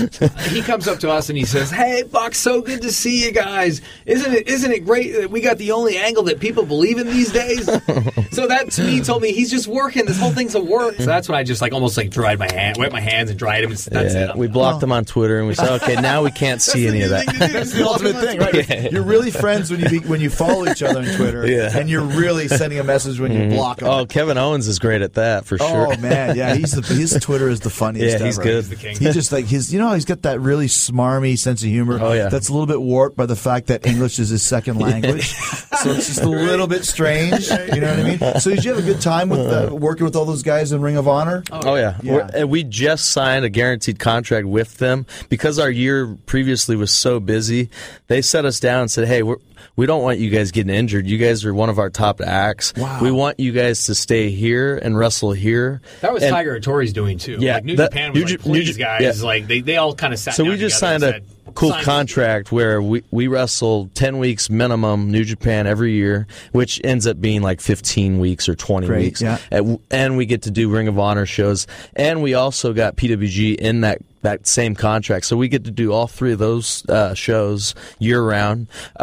he comes up to us and he says, "Hey, Buck, so good to see you guys. Isn't it great that we got the only angle that people believe in these days?" So that to me told me he's just working. This whole thing's a work. So that's when I just almost wet my hands and dried him. And that's Yeah, it. we blocked him on Twitter and we said, okay, now we can't see any of that. That's the ultimate thing, right? You're really friends when you follow each other on Twitter, Yeah. and you're really sending a message when you block them. Oh, Kevin Owens is great at that for sure. Oh man, yeah, his Twitter is the funniest. Yeah, he's ever. good. He's the king. He just like he's got that really smarmy sense of humor. Oh, yeah. That's a little bit warped by the fact that English is his second language, so it's just a little bit strange. You know what I mean? So did you have a good time with working with all those guys in Ring of Honor? Oh, yeah. And we just signed a guaranteed contract with them. Because our year previously was so busy, they set us down and said, hey, we don't want you guys getting injured. You guys are one of our top acts. Wow. We want you guys to stay here and wrestle here. That was And- Tiger Hattori's doing too. Yeah, like New that- Japan was like, please, guys. yeah. Like they all kind of sat So down we just together signed and a said, cool "Sign contract where we wrestle 10 weeks minimum New Japan every year, which ends up being like 15 weeks or 20 Great, weeks. yeah. And we get to do Ring of Honor shows. And we also got PWG in that same contract. So we get to do all three of those shows year round.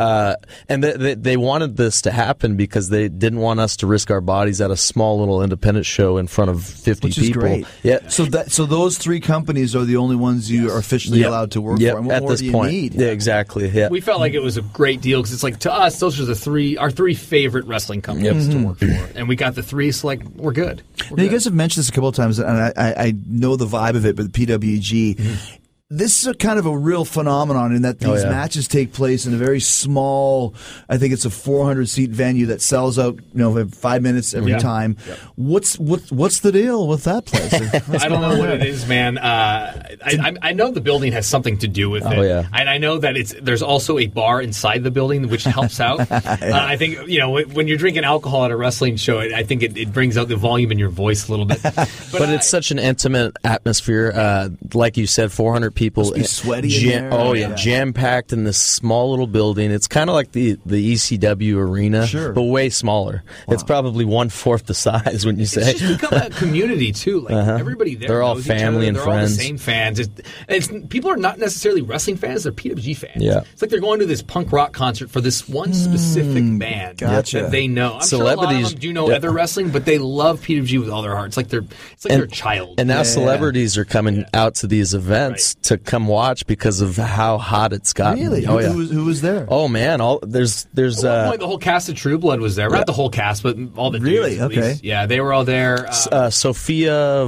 And they wanted this to happen because they didn't want us to risk our bodies at a small little independent show in front of 50 Which is people. great. Yeah. So those three companies are the only ones you are officially Yep. allowed to work Yep, for. And what at more this do you point. need? Yeah, exactly. Yeah. We felt like it was a great deal because it's like to us, those are our three favorite wrestling companies to work for, and we got the three. So like we're good. We're Now, you good. guys have mentioned this a couple of times, and I know the vibe of it, but PWG. This is a kind of a real phenomenon in that these yeah. matches take place in a very small, I think it's a 400-seat venue that sells out, 5 minutes every time. What's the deal with that place? I don't know what it is, man. I know the building has something to do with it. Oh, yeah. And I know that there's also a bar inside the building which helps out. I think when you're drinking alcohol at a wrestling show, I think it brings out the volume in your voice a little bit. But it's such an intimate atmosphere. Like you said, 400 people. Must be sweaty in there. Oh, Yeah. yeah. Jam-packed in this small little building. It's kind of like the ECW arena, Sure. but way smaller. It's probably 1/4 the size when you say. It's just become a community too. Like everybody there, They're all knows each family other. and they're friends. all the same fans. People are not necessarily wrestling fans; they're PWG fans. Yeah. It's like they're going to this punk rock concert for this one specific band gotcha. that they know. I'm sure a lot of Celebrities- them do know yeah. other wrestling, but they love PWG with all their heart. It's like their child. And now celebrities are coming out to these events to come watch because of how hot it's gotten. Really? Oh, yeah. Who was there? Oh, man. There's At one point, the whole cast of True Blood was there. Not the whole cast, but all the Really? dudes, at Okay. least. Yeah, they were all there. Vergara? Sophia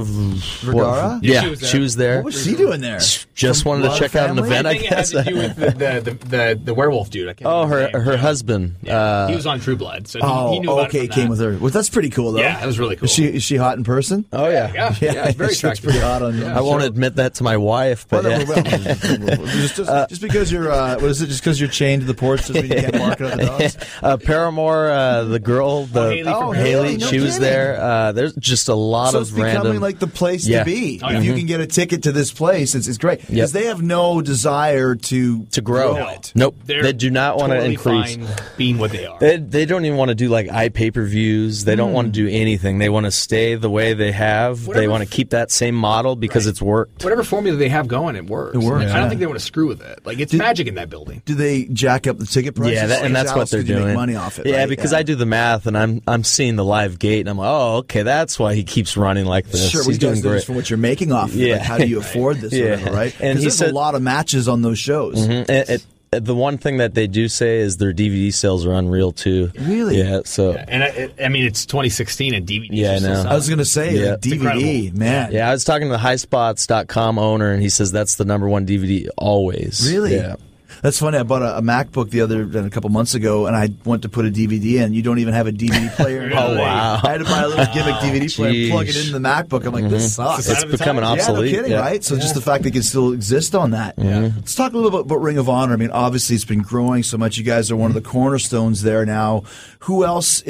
Yeah, Yeah, she she was there. What was she doing there? Just From wanted to Blood check out an Family? event, I I think it had guess. to do with the werewolf dude. I can't Oh, remember his name. her husband. he was on True Blood, so he knew about okay, it it from came that. with her. Well, that's pretty cool, though. Yeah, that was really cool. Is she hot in person? Oh, yeah. Yeah, it's very she looks attractive. pretty hot on. I won't admit that to my wife, but Just because you're, what is it? Just because you're chained to the porch doesn't mean you can't bark at other dogs? Paramore, the girl, Haley, she was there. There's just a lot So of it's becoming random. like the place Yeah. to be. If you can get a ticket to this place, it's great. Because they have no desire to grow it. Nope, They're they do not want to totally increase. fine being what they are. They don't even want to do like pay-per-views. They don't want to do anything. They want to stay the way they have. They Whatever- want to keep that same model because it's worked. Whatever formula they have going, it works. It works, I yeah. don't think they want to screw with it. Like, it's magic in that building. Do they jack up the ticket prices? Yeah, and that's what they're Because you doing. Make money off it. Yeah, right? because I do the math and I'm seeing the live gate and I'm like, oh, okay, that's why he keeps running like this. Sure, He's we doing guys do this great. for what you're making off. Yeah. Like, how do you afford this? Or Yeah. whatever, right? And Because he there's said- a lot of matches on those shows. The one thing that they do say is their DVD sales are unreal too. Really? Yeah. So And I mean, it's 2016 and DVDs. Yeah, I are still know. selling. I was going to say Yeah. DVD, incredible. man. yeah, I was talking to the highspots.com owner and he says that's the number one DVD always. Really? Yeah. That's funny. I bought a MacBook a couple months ago, and I went to put a DVD in. You don't even have a DVD player. in Oh, it. wow. I had to buy a little gimmick DVD player, and plug it Jeez. into the MacBook. I'm like, this sucks. Sign It's of the becoming times. Yeah, no obsolete. kidding, right? So just the fact that it can still exist on that. Yeah. Let's talk a little bit about Ring of Honor. I mean, obviously it's been growing so much. You guys are one of the cornerstones there now. Who else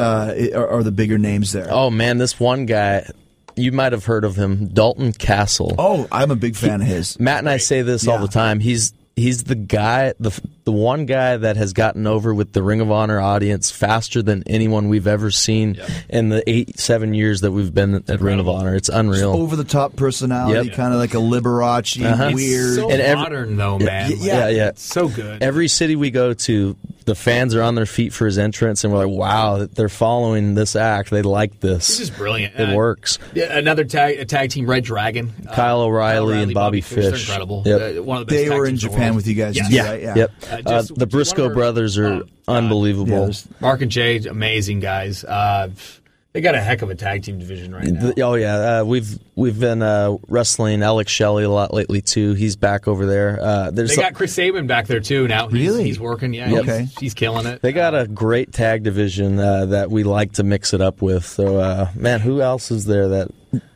are the bigger names there? Oh man, this one guy, you might have heard of him, Dalton Castle. Oh, I'm a big fan of his. Matt and I say this all Yeah. the time. He's the guy, the one guy that has gotten over with the Ring of Honor audience faster than anyone we've ever seen in the 7 years that we've been at Ring of Honor. It's unreal. Over the top personality, Yep. kind of like a Liberace, Uh-huh. weird. So And modern, though, man. yeah. It's so good. Every city we go to, the fans are on their feet for his entrance, and we're like, wow, they're following this act. They like This this. is brilliant. It works. Yeah, another tag team, Red Dragon. Kyle O'Reilly and Bobby They're Fish. incredible. Yep. One of the best They tag were in teams the Japan world. with you guys. Yes. too, Yeah, right? Yeah. yep. Just The Briscoe one of our- brothers are unbelievable. Mark and Jay, amazing guys. They got a heck of a tag team division right now. We've been wrestling Alex Shelley a lot lately too. He's back over there. They got Chris Sabin back there too now. Really? He's working. Yeah. Yep. Okay. He's killing it. They got a great tag division that we like to mix it up with. So, man, who else is there that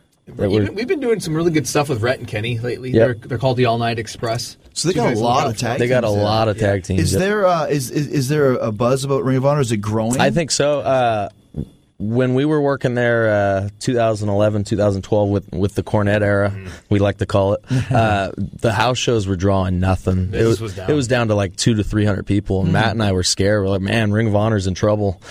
We've been doing some really good stuff with Rhett and Kenny lately. Yep. They're called the All Night Express. So they got a lot of tag. They got a teams there. lot of tag teams. Is Yep. there is there a buzz about Ring of Honor? Is it growing? I think so. When we were working there, 2011, 2012, with the Cornette era, we like to call it, the house shows were drawing nothing. Business was down. To like 200 to 300 people, and Matt and I were scared. We're like, man, Ring of Honor's in trouble.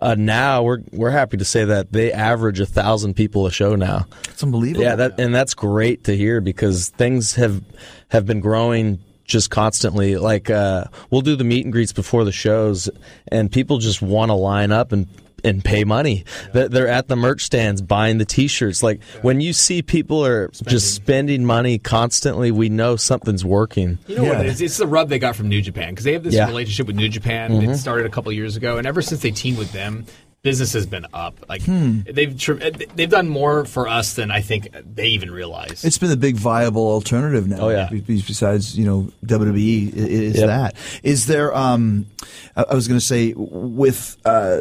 Now we're happy to say that they average 1,000 people a show now. It's unbelievable. Yeah, and that's great to hear because things have been growing just constantly. Like we'll do the meet and greets before the shows, and people just want to line up and pay money. They're at the merch stands buying the T-shirts. Like when you see people are just spending money constantly, we know something's working. You know what it is? It's the rub they got from New Japan because they have this Yeah. relationship with New Japan. It started a couple of years ago, and ever since they teamed with them, business has been up. Like they've done more for us than I think they even realize. It's been a big viable alternative now. Oh, yeah. Besides, WWE is Yep. that. Is there? I was going to say with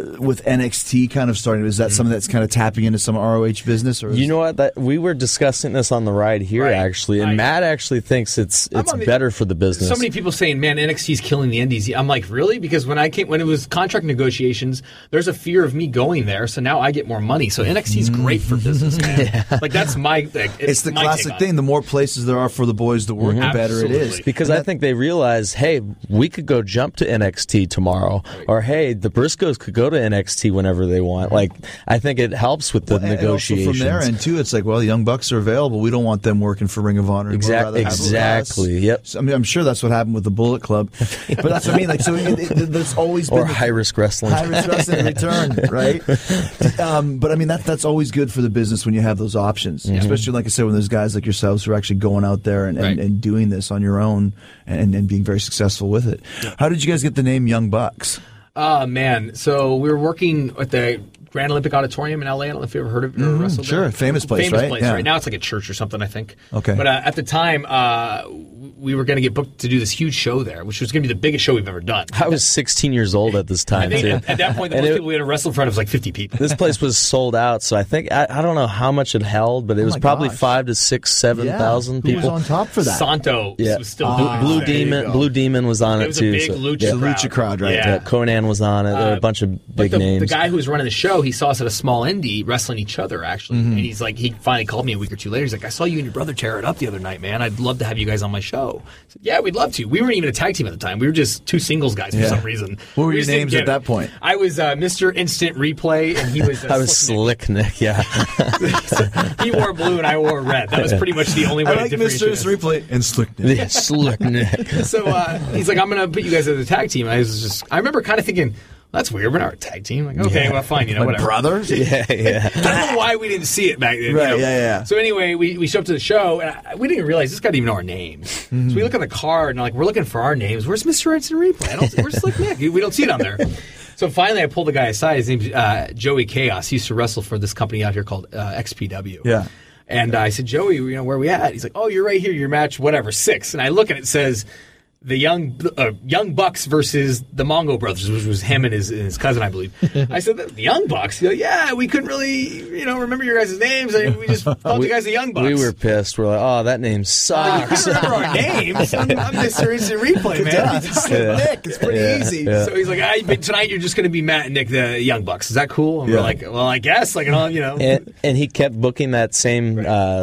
NXT kind of starting. Is that something that's kind of tapping into some ROH business? Or is, You know what? We were discussing this on the ride here, Right. actually, and Right. Matt actually thinks it's on the- better for the business. So many people saying, "Man, NXT's killing the indies." I'm like, really? Because when it was contract negotiations, there's a fear of me going there, so now I get more money. So NXT's great for business, man. Like that's my thing. It's the my classic take on thing. it. The more places there are for the boys to work, the better it is. Absolutely. Because I think they realize, hey, we could go jump to NXT tomorrow, or hey, the Briscoes could go to NXT whenever they want. Like, I think it helps with the And also negotiations. from their end too, it's like, well, the Young Bucks are available. We don't want them working for Ring of Honor. We'd rather have them with us. Exactly. Yep. So, I mean, I'm sure that's what happened with the Bullet Club, but that's what I mean. Like, so there's always been Or the- high risk wrestling. high risk wrestling in return, right? But I mean, that's always good for the business when you have those options, especially like I said, when there's guys like yourselves who are actually going out there and doing this on your own and being very successful with it. How did you guys get the name Young Bucks? Oh man! So we were working at the Grand Olympic Auditorium in LA. I don't know if you ever heard of it or wrestled Sure. there. Famous place, right? Famous place, Yeah. right? Now it's like a church or something, I think. Okay. But at the time, we were going to get booked to do this huge show there, which was going to be the biggest show we've ever done. I was 16 years old at this time, I too. think at that point, the most people we had to wrestle in front of was like 50 people. This place was sold out, so I think I don't know how much it held, but it was my probably gosh. 5,000 to 7,000 Who people. was on top for that? Santo Yeah. was still Blue there you Demon. go. Blue Demon was on It it, was too. a big so- lucha The crowd. lucha crowd, right? Yeah. Conan was on it. There were a bunch of big But names. the guy who was running the show, he saw us at a small indie wrestling each other, actually. Mm-hmm. And he's like, he finally called me a week or two later. He's like, I saw you and your brother tear it up the other night, man. I'd love to have you guys on my show. I said, yeah, we'd love to. We weren't even a tag team at the time. We were just two singles guys for some reason. What were We your just didn't names get at that it. point? I was Mr. Instant Replay, and he was I was Slick Nick, yeah. he wore blue and I wore red. That was pretty much the only way I like to differentiate us. Mr. Replay and Slickness. Yeah, Slick Nick. So he's like, I'm going to put you guys as a tag team. I remember kind of thinking, that's weird. We're not a tag team. Like, okay, well, fine, Like whatever. brothers? Yeah. I don't know why we didn't see it back then. Right, yeah. So anyway, we show up to the show, and we didn't realize this guy didn't even know our names. Mm-hmm. So we look on the card, and like, we're looking for our names. Where's Mr. Instant Replay? Where's Slick Nick? We don't see it on there. So finally, I pulled the guy aside. His name's Joey Chaos. He used to wrestle for this company out here called XPW. Yeah. And I said, Joey, where are we at? He's like, oh, you're right here. Your match, whatever, 6. And I look and it says the Young Bucks versus the Mongo Brothers, which was him and his cousin, I believe. I said, the Young Bucks? He's like, yeah, we couldn't really, remember your guys' names. We just thought you guys the Young Bucks. We were pissed. We're like, oh, that name You sucks. couldn't remember our names. I'm Mr. Instant Replay, man. Nick, it's pretty easy. Yeah. So he's like, but tonight you're just going to be Matt and Nick, the Young Bucks. Is that cool? And we're like, well, I guess. Like, And he kept booking that same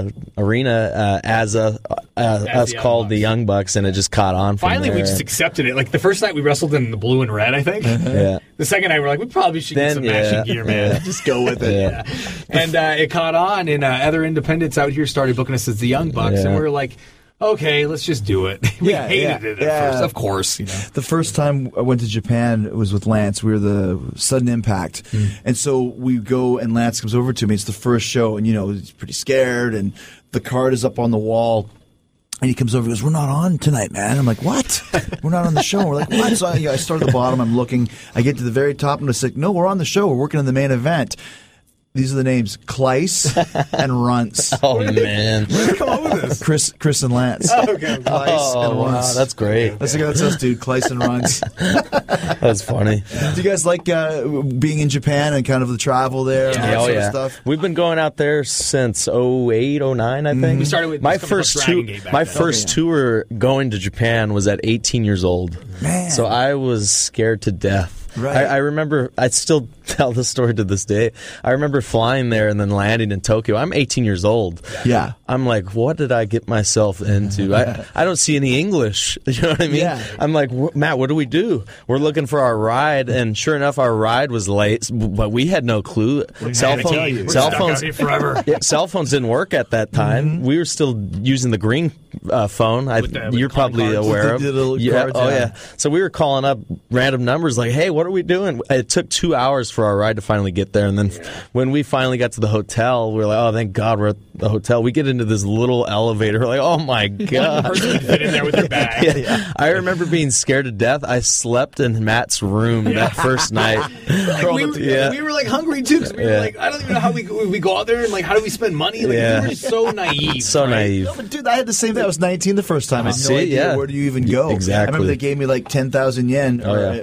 arena as us the Young called the Bucks. Young Bucks, and it just caught on from Finally, we there. just accepted it. Like, the first night we wrestled in the blue and red, I think. Yeah. The second night, we're like, we probably should get Then, some yeah, matching gear, man. yeah. Just go with it. Yeah. And it caught on, and other independents out here started booking us as the Young Bucks, and Yeah. we were like, okay, let's just do it. We Yeah, hated yeah, it at yeah. first, of course. The first time I went to Japan was with Lance. We were the Sudden Impact. And so we go and Lance comes over to me. It's the first show and, he's pretty scared and the card is up on the wall. And he comes over and goes, we're not on tonight, man. I'm like, what? We're not on the show. We're like, what? So I start at the bottom. I'm looking. I get to the very top and I say, no, we're on the show. We're working on the main event. These are the names, Kleiss and Runts. Oh, man. Come on with this. Chris and Lance. Okay. Kleiss Oh, and wow. Runts. That's great. That's us, dude. Kleiss and Runts. That's funny. Do you guys like being in Japan and kind of the travel there and all that Oh, sort yeah. of stuff? We've been going out there since 08, 09, I think. We started with my this company first called tour. Dragon Gate back My then. first tour going to Japan was at 18 years old. Man. So I was scared to death. Right. I remember, I still tell the story to this day. I remember flying there and then landing in Tokyo. I'm 18 years old. Yeah. I'm like, what did I get myself into? I don't see any English. You know what I mean? Yeah. I'm like, Matt, what do we do? We're looking for our ride, and sure enough, our ride was late, but we had no clue. Cell to tell you. We're cell stuck phones, out here forever. yeah, cell phones didn't work at that time. We were still using the green phone. With the You're calling probably cards. aware of. The little Yeah, cards, oh yeah. yeah. So we were calling up random numbers like, "Hey, what are we doing?" It took 2 hours for our ride to finally get there, and then when we finally got to the hotel, we were like, "Oh, thank God we're at the hotel." We get into this little elevator. We're like, "Oh my God!" Person could fit in there with their bag. Yeah. I remember being scared to death. I slept in Matt's room that first night. We were like hungry too, because we were Yeah. like, I don't even know how we go out there and like how do we spend money? Like Yeah. we were so naive. So right? naive. No, but dude, I had the same thing. I was 19 the first time. I had no See, idea yeah. where do you even go. Exactly. I remember they gave me like 10,000 yen,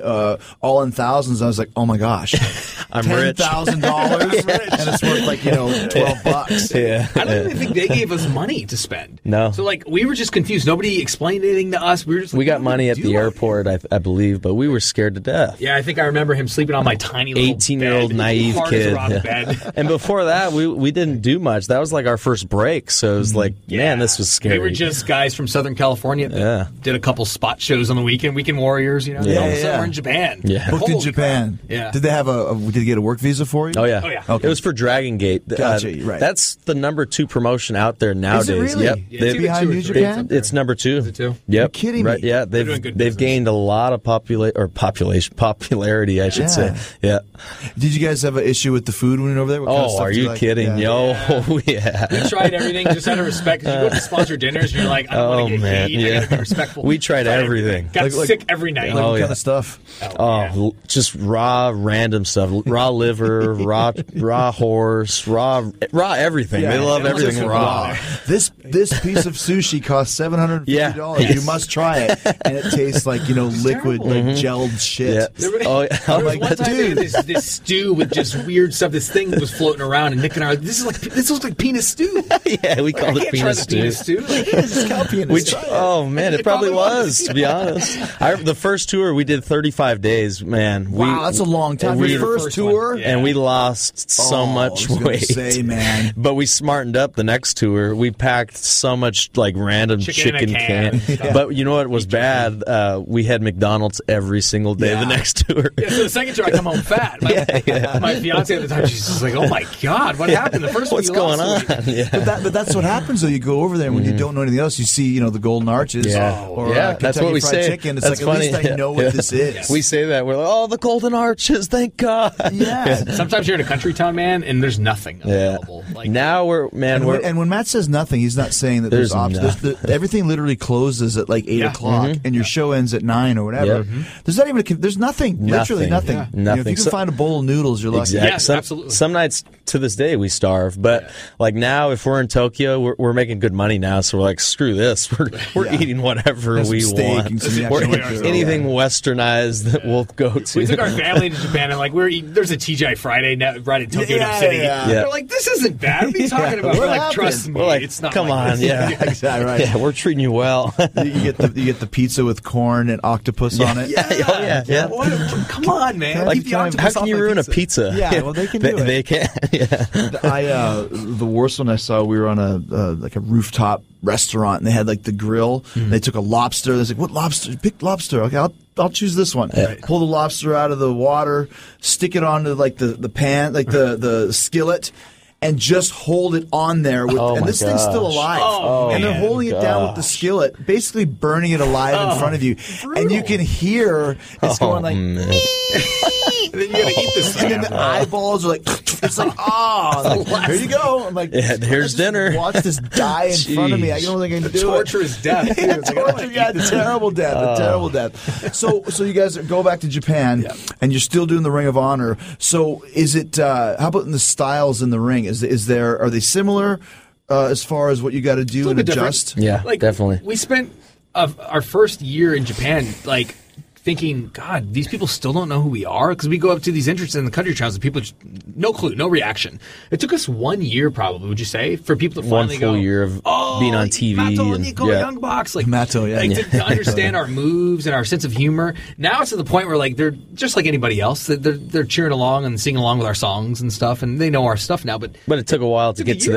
all in thousands. I was like, oh my gosh, I'm rich. $10,000, and it's worth like $12. Yeah. I don't even think they gave us money to spend. No. So like we were just confused. Nobody explained anything to us. We were just like, We got what do money at do the out airport, I believe, but we were scared to death. Yeah, I think I remember him sleeping on my tiny little 18-year-old bed, naive hard as a kid. rock Yeah. bed. And before that, we didn't do much. That was like our first break, so it was like, man, this was scary. We were just guys from Southern California that did a couple spot shows on the weekend, Weekend Warriors, and all of a sudden we're in Japan. Yeah. Booked in Holy Japan. crap. Yeah. Did they have did they get a work visa for you? Oh yeah. Oh, yeah. Okay. It was for Dragon Gate. Gotcha, right. That's the number 2 promotion out there nowadays. really? Yep. Yeah, They've- it's either Behind 2 or New 3. Japan? It's number 2. Is it 2? Yep. You're kidding me. Right, yeah, doing they've good they've business. gained a lot of popularity, I should say. Yeah. Did you guys have an issue with the food when you were over there? What kind of Oh, stuff are do you like? kidding? Yeah. Yo, yeah. We tried everything just out of respect. Because you go to sponsor dinners, and you're like, I don't Oh, want to get man, paid. I yeah. got to be respectful. We tried everything. Got Like- sick every night. Like Oh, what yeah. kind of stuff? Oh, just raw, random stuff. raw liver, raw horse, raw everything. They love everything raw. This piece of sushi costs $750. You must try it, and it tastes like liquid, like gelled shit. Yeah. There was one time they had this stew with just weird stuff. This thing was floating around, and Nick and I were like, this looks like penis stew. Yeah, we called it penis stew. It's called penis stew. Oh man, it probably was. To be honest, the first tour we did 35 days. Man, wow, that's a long time. We, Your first tour, and we lost so much weight. Say, man. But we smartened up the next tour. We packed so much like random chicken can. Yeah. But you know what was bad? We had McDonald's every single day the next tour. Yeah, so the second tour I come home fat. My fiance at the time, she's just like, "Oh my god, what happened?" The first what's going on? Yeah. But that's what happens though. You go over there and when you don't know anything else, you see the Golden Arches. Or that's what we Fried say. Chicken. It's that's like funny. At least I know what this is. We say that we're like, "Oh, the Golden Arches, thank God." Yeah. Sometimes you're in a country town, man, and there's nothing available. Like now and when Matt says nothing, he's not saying that there's options. Everything literally closes at like 8 o'clock, and your show ends at 9 or whatever. There's not even. There's nothing. Literally nothing. Yeah. If you can find a bowl of noodles, you're lucky. Exactly. Yes, absolutely. Some nights to this day we starve, but like now, if we're in Tokyo, we're making good money now, so we're like, screw this. We're eating whatever we want. Anything westernized that we'll go to. We took our family to Japan and there's a TGI Friday right in Tokyo City. They're like, this isn't bad. What are you talking about? We're like, trust me, it's not. Come on, exactly right. Yeah, we're treating you well. You get the pizza with corn and octopus on it. Yeah. Come on, man. How can you ruin a pizza? Yeah, well, they can do it. They can. Yeah. The worst one I saw, we were on a rooftop restaurant, and they had like the grill. And they took a lobster. They was like, "What lobster? Pick lobster." Okay, I'll choose this one. Yeah. Pull the lobster out of the water, stick it onto like the pan, like the skillet, and just hold it on there. And this thing's still alive. And they're holding it down with the skillet, basically burning it alive in front of you. Brutal. And you can hear it's going like, and then you gotta eat this. And then the eyeballs are like, it's like, here you go. I'm like, here's dinner. Watch this die in front of me. I don't think I can do it. Torturous death. The terrible death. The terrible death. So you guys go back to Japan, and you're still doing the Ring of Honor. So is it? How about in the styles in the ring? Are they similar as far as what you got to do and adjust? Yeah, definitely. We spent our first year in Japan thinking, God, these people still don't know who we are, because we go up to these entrances in the country towns and people just, no clue, no reaction. It took us 1 year, probably, would you say, for people to finally go, 1 full year of being on TV. Matto and Nico Young Bucks, Matto, to understand our moves and our sense of humor. Now it's to the point where they're just like anybody else. They're cheering along and singing along with our songs and stuff, and they know our stuff now. But it took a while to get to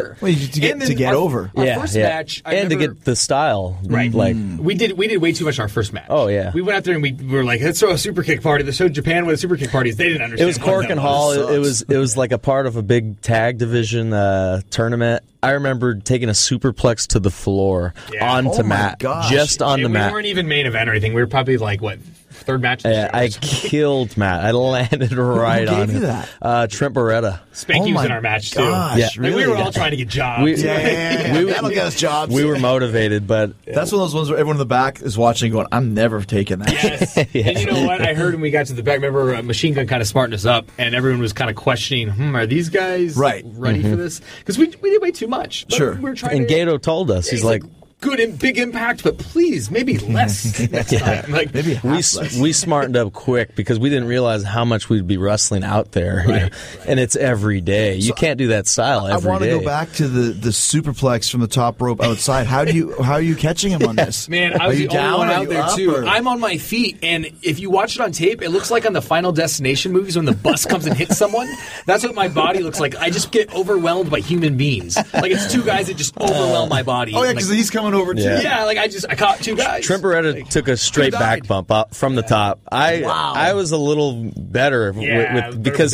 get over our first match, to get the style right. Like we did way too much in our first match. Oh yeah, we went out there and we were like, let's throw a super kick party. They showed Japan with a super kick parties. They didn't understand. It was Cork and Hall. It was like a part of a big tag division tournament. I remember taking a superplex to the floor onto mat, just on the mat. We weren't even main event or anything. We were probably third match. I killed Matt. I landed right on him. Trent Beretta. Spanky was in our match too. Really? We were all trying to get jobs. That'll get us jobs. We were motivated, but that's one of those ones where everyone in the back is watching, going, "I'm never taking that." Yes. And you know what? I heard when we got to the back. Remember, Machine Gun kind of smartened us up, and everyone was kind of questioning, "Are these guys ready for this?" Because we did way too much. Sure. We were trying. And Gato told us, he's like, good and big impact, but please, maybe less next time. Maybe we smartened up quick because we didn't realize how much we'd be wrestling out there. Right. And it's every day. You can't do that style every day. I want to go back to the superplex from the top rope outside. How are you catching him on this? Man, I was the only one out there too. I'm on my feet, and if you watch it on tape, it looks like on the Final Destination movies when the bus comes and hits someone. That's what my body looks like. I just get overwhelmed by human beings. Like it's two guys that just overwhelm my body. Oh yeah, because he's coming over too. Yeah, I caught two guys. Trent Beretta took a straight back bump up from the top. I was a little better with because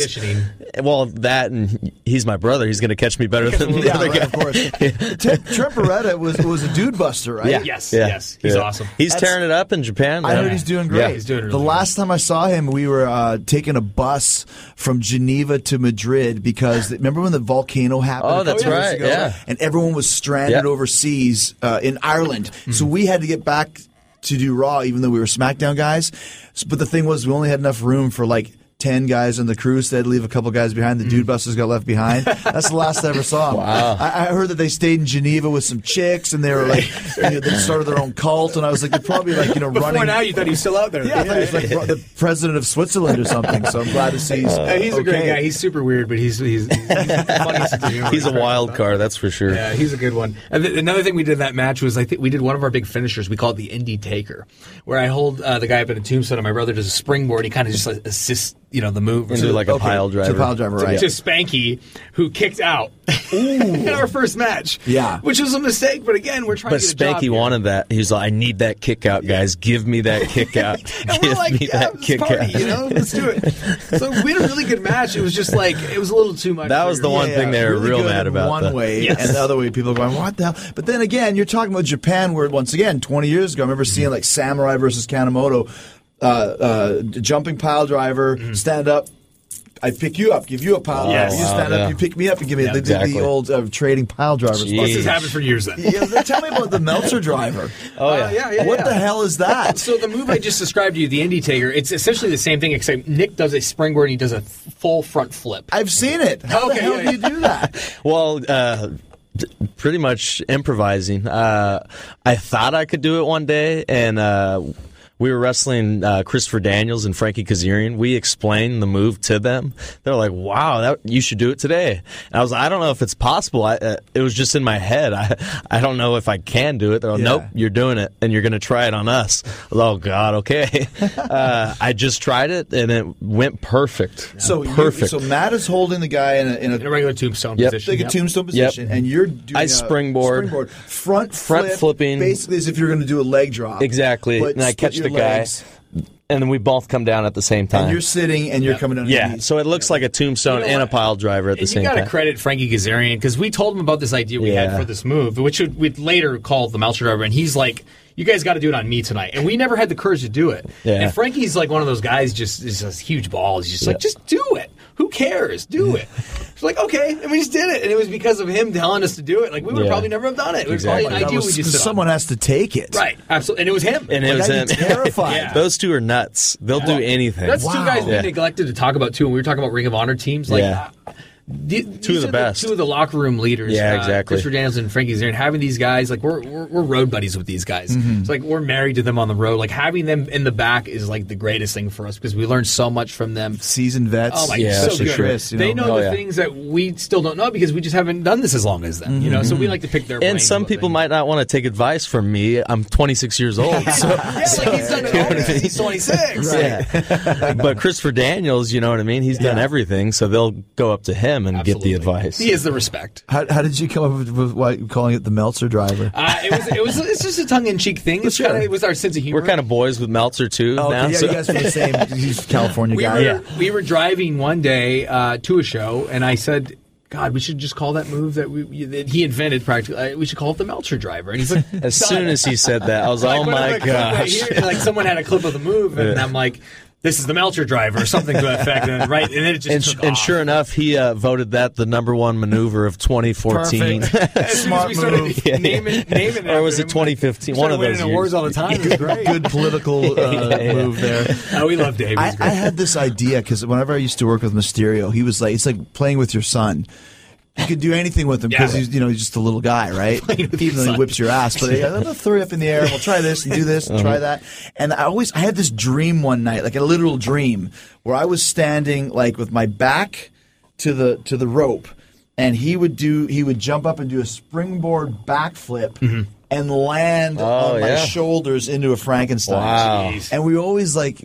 that, and he's my brother. He's going to catch me better than the other guy. Of course. Trent Beretta was a dude buster, right? Yes. He's awesome. He's tearing it up in Japan. I heard he's doing great. Yeah. He's doing really the last time I saw him, we were taking a bus from Geneva to Madrid because remember when the volcano happened? Oh, that's right. Ago, yeah. And everyone was stranded overseas in Ireland. So we had to get back to do Raw, even though we were SmackDown guys. But the thing was, we only had enough room for 10 guys on the cruise. They'd leave a couple guys behind. The dude busters got left behind. That's the last I ever saw them. Wow. I heard that they stayed in Geneva with some chicks, and they were like, they started their own cult. And I was like, they're probably like, Before running. now, you thought he was still out there. Yeah, I thought he was like the president of Switzerland or something. So I'm glad to see he's He's a great guy. He's super weird, but he's funny sense of humor. He's a wild card, that's for sure. Yeah, he's a good one. And another thing we did in that match was I think we did one of our big finishers. We call it the Indie Taker, where I hold the guy up in a tombstone, and my brother does a springboard. He kind of just assists, the move. Into like a pile driver. To a pile driver, right. To Spanky, who kicked out in our first match. Yeah. Which was a mistake, but again, we're trying But to get a job Spanky here. wanted that. He was like, I need that kick out, guys. Give me that kick out. And Give we're like, me yeah, that let's kick party, out. let's do it. So we had a really good match. It was just like, it was a little too much. That for was the your- one thing they were really real good mad in about. one way, Yes. and the other way, people are going, what the hell? But then again, you're talking about Japan, where once again, 20 years ago, I remember seeing like Samurai versus Kanemoto, jumping pile driver, stand up. I pick you up, give you a pile Yes. driver. You stand Wow, up, yeah. you pick me up, and give me the exactly. old trading pile drivers. Jeez. This has happened for years then. Yeah, tell me about the Meltzer driver. Oh, yeah. yeah. What the hell is that? So the move I just described to you, the Indie Taker, it's essentially the same thing, except Nick does a springboard and he does a full front flip. I've seen it. How the Okay, hell yeah, do you do that? Well, pretty much improvising. I thought I could do it one day, and we were wrestling Christopher Daniels and Frankie Kazarian. We explained the move to them. They're like, wow, you should do it today. And I was like, I don't know if it's possible. It was just in my head. I don't know if I can do it. They're like, Yeah. nope, you're doing it, and you're going to try it on us. Oh, God, okay. I just tried it, and it went perfect. So perfect. So Matt is holding the guy in In a a regular tombstone Yep. position. like a Yep. tombstone position, and you're doing I a springboard. front flipping. basically as if you're going to do a leg drop. Exactly. But And I split catch your the guy. legs, And then we both come down at the same time. and you're sitting and you're coming down. Yeah, underneath. so it looks like a tombstone You know and a what? pile driver at the And same you got to time. credit Frankie Kazarian because we told him about this idea we had Yeah. for this move, which we'd later call the Meltzer driver, and he's like, "You guys got to do it on me tonight," and we never had the courage to do it. Yeah. And Frankie's like one of those guys, just is a huge ball. He's just like, "Just do it. Who cares? Do it." It's like, okay, and we just did it, and it was because of him telling us to do it. Like we would Yeah. probably never have done it. It was Exactly. probably an That idea was- we just sit someone on. has to take it. Right, absolutely, and it was him. And it was I'd be him. terrified. Yeah. Those two are nuts. They'll do anything. That's two guys we Yeah. neglected to talk about too. When we were talking about Ring of Honor teams, like Yeah. two of the best. two of the locker room leaders. Yeah, exactly. Christopher Daniels and Frankie Kazarian, having these guys, like we're road buddies with these guys. It's like we're married to them on the road. Like having them in the back is like the greatest thing for us because we learn so much from them. Seasoned vets. Oh my Yeah, god, for so good. sure. Chris, you They know. know Oh, the yeah. things that we still don't know because we just haven't done this as long as them. You know, so we like to pick their brains And some about people things. might not want to take advice from me. I'm 26 years old. So, Yeah, like he's done it all. He's 26. yeah. But Christopher Daniels, you know what I mean? He's done everything, so they'll go up to him and get the Absolutely. advice. He is the respect. How did you come up with why, calling it the Meltzer driver? It's just a tongue-in-cheek thing. It's Sure. kinda, it was our sense of humor. We're kind of boys with Meltzer, too, Oh, now. okay, yeah, so- you guys were the same. He's a California guy. We were driving one day to a show, and I said, God, we should just call that move that that he invented practically. We should call it the Meltzer driver. And he's like, As soon as he said that, I was like, oh what if my I clip right gosh. here? And like someone had a clip of the move, and I'm like, this is the Meltzer driver, or something to that effect. And then it just took And off. sure enough, he voted that the number one maneuver of 2014. As soon as Smart we started move. naming Or was after it him, 2015? we One started of those winning awards years. all the time. It was great. Good political move there. Oh, we love Dave. He's I great. had this idea because whenever I used to work with Mysterio, he was like, it's like playing with your son. You could do anything with him because Yeah. he's just a little guy, right? Playing with Even your though he son. whips your ass, but I'm gonna throw you up in the air. We'll try this and do this and try that. And I had this dream one night, like a literal dream, where I was standing like with my back to the rope, and he would jump up and do a springboard backflip. And land on my yeah. shoulders into a Frankenstein. Wow. Jeez. And we always like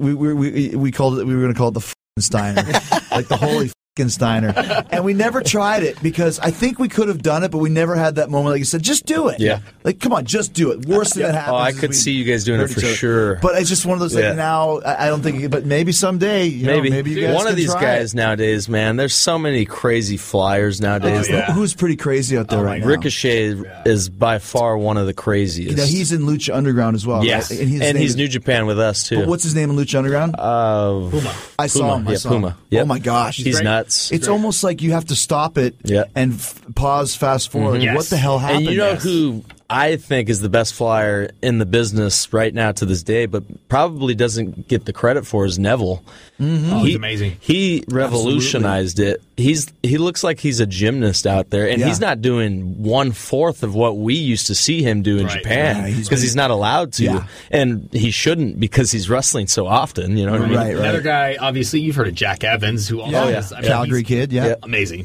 we called it. We were going to call it the Steiner, like the holy Steiner. And we never tried it because I think we could have done it, but we never had that moment. Like you said, just do it. Yeah. Like, come on, just do it. Worst thing that happens. Oh, I is could we see you guys doing it hurt for each other. sure. But it's just one of those. Yeah. Like now, I don't think. But maybe someday. You know, maybe you guys one of can these try guys it. nowadays, man. There's so many crazy flyers nowadays. Oh, yeah. Who's pretty crazy out there right now? Ricochet is by far one of the craziest. You know, he's in Lucha Underground as well. yes, right? and his name he's is- New Japan with us too. But what's his name in Lucha Underground? Puma. I saw him. I Yeah, saw him. Puma. Yep. Oh my gosh, He's great. nuts. It's almost like you have to stop it Yeah. and pause, fast forward. Yes. What the hell happened? And you know Yes. who I think is the best flyer in the business right now to this day, but probably doesn't get the credit for is Neville. Oh, he's amazing. He revolutionized it. He looks like he's a gymnast out there, and he's not doing 1/4 of what we used to see him do in Japan because he's not allowed to, and he shouldn't because he's wrestling so often. You know what I mean? Right. Another guy, obviously, you've heard of Jack Evans, who also is Calgary kid. Yeah. amazing.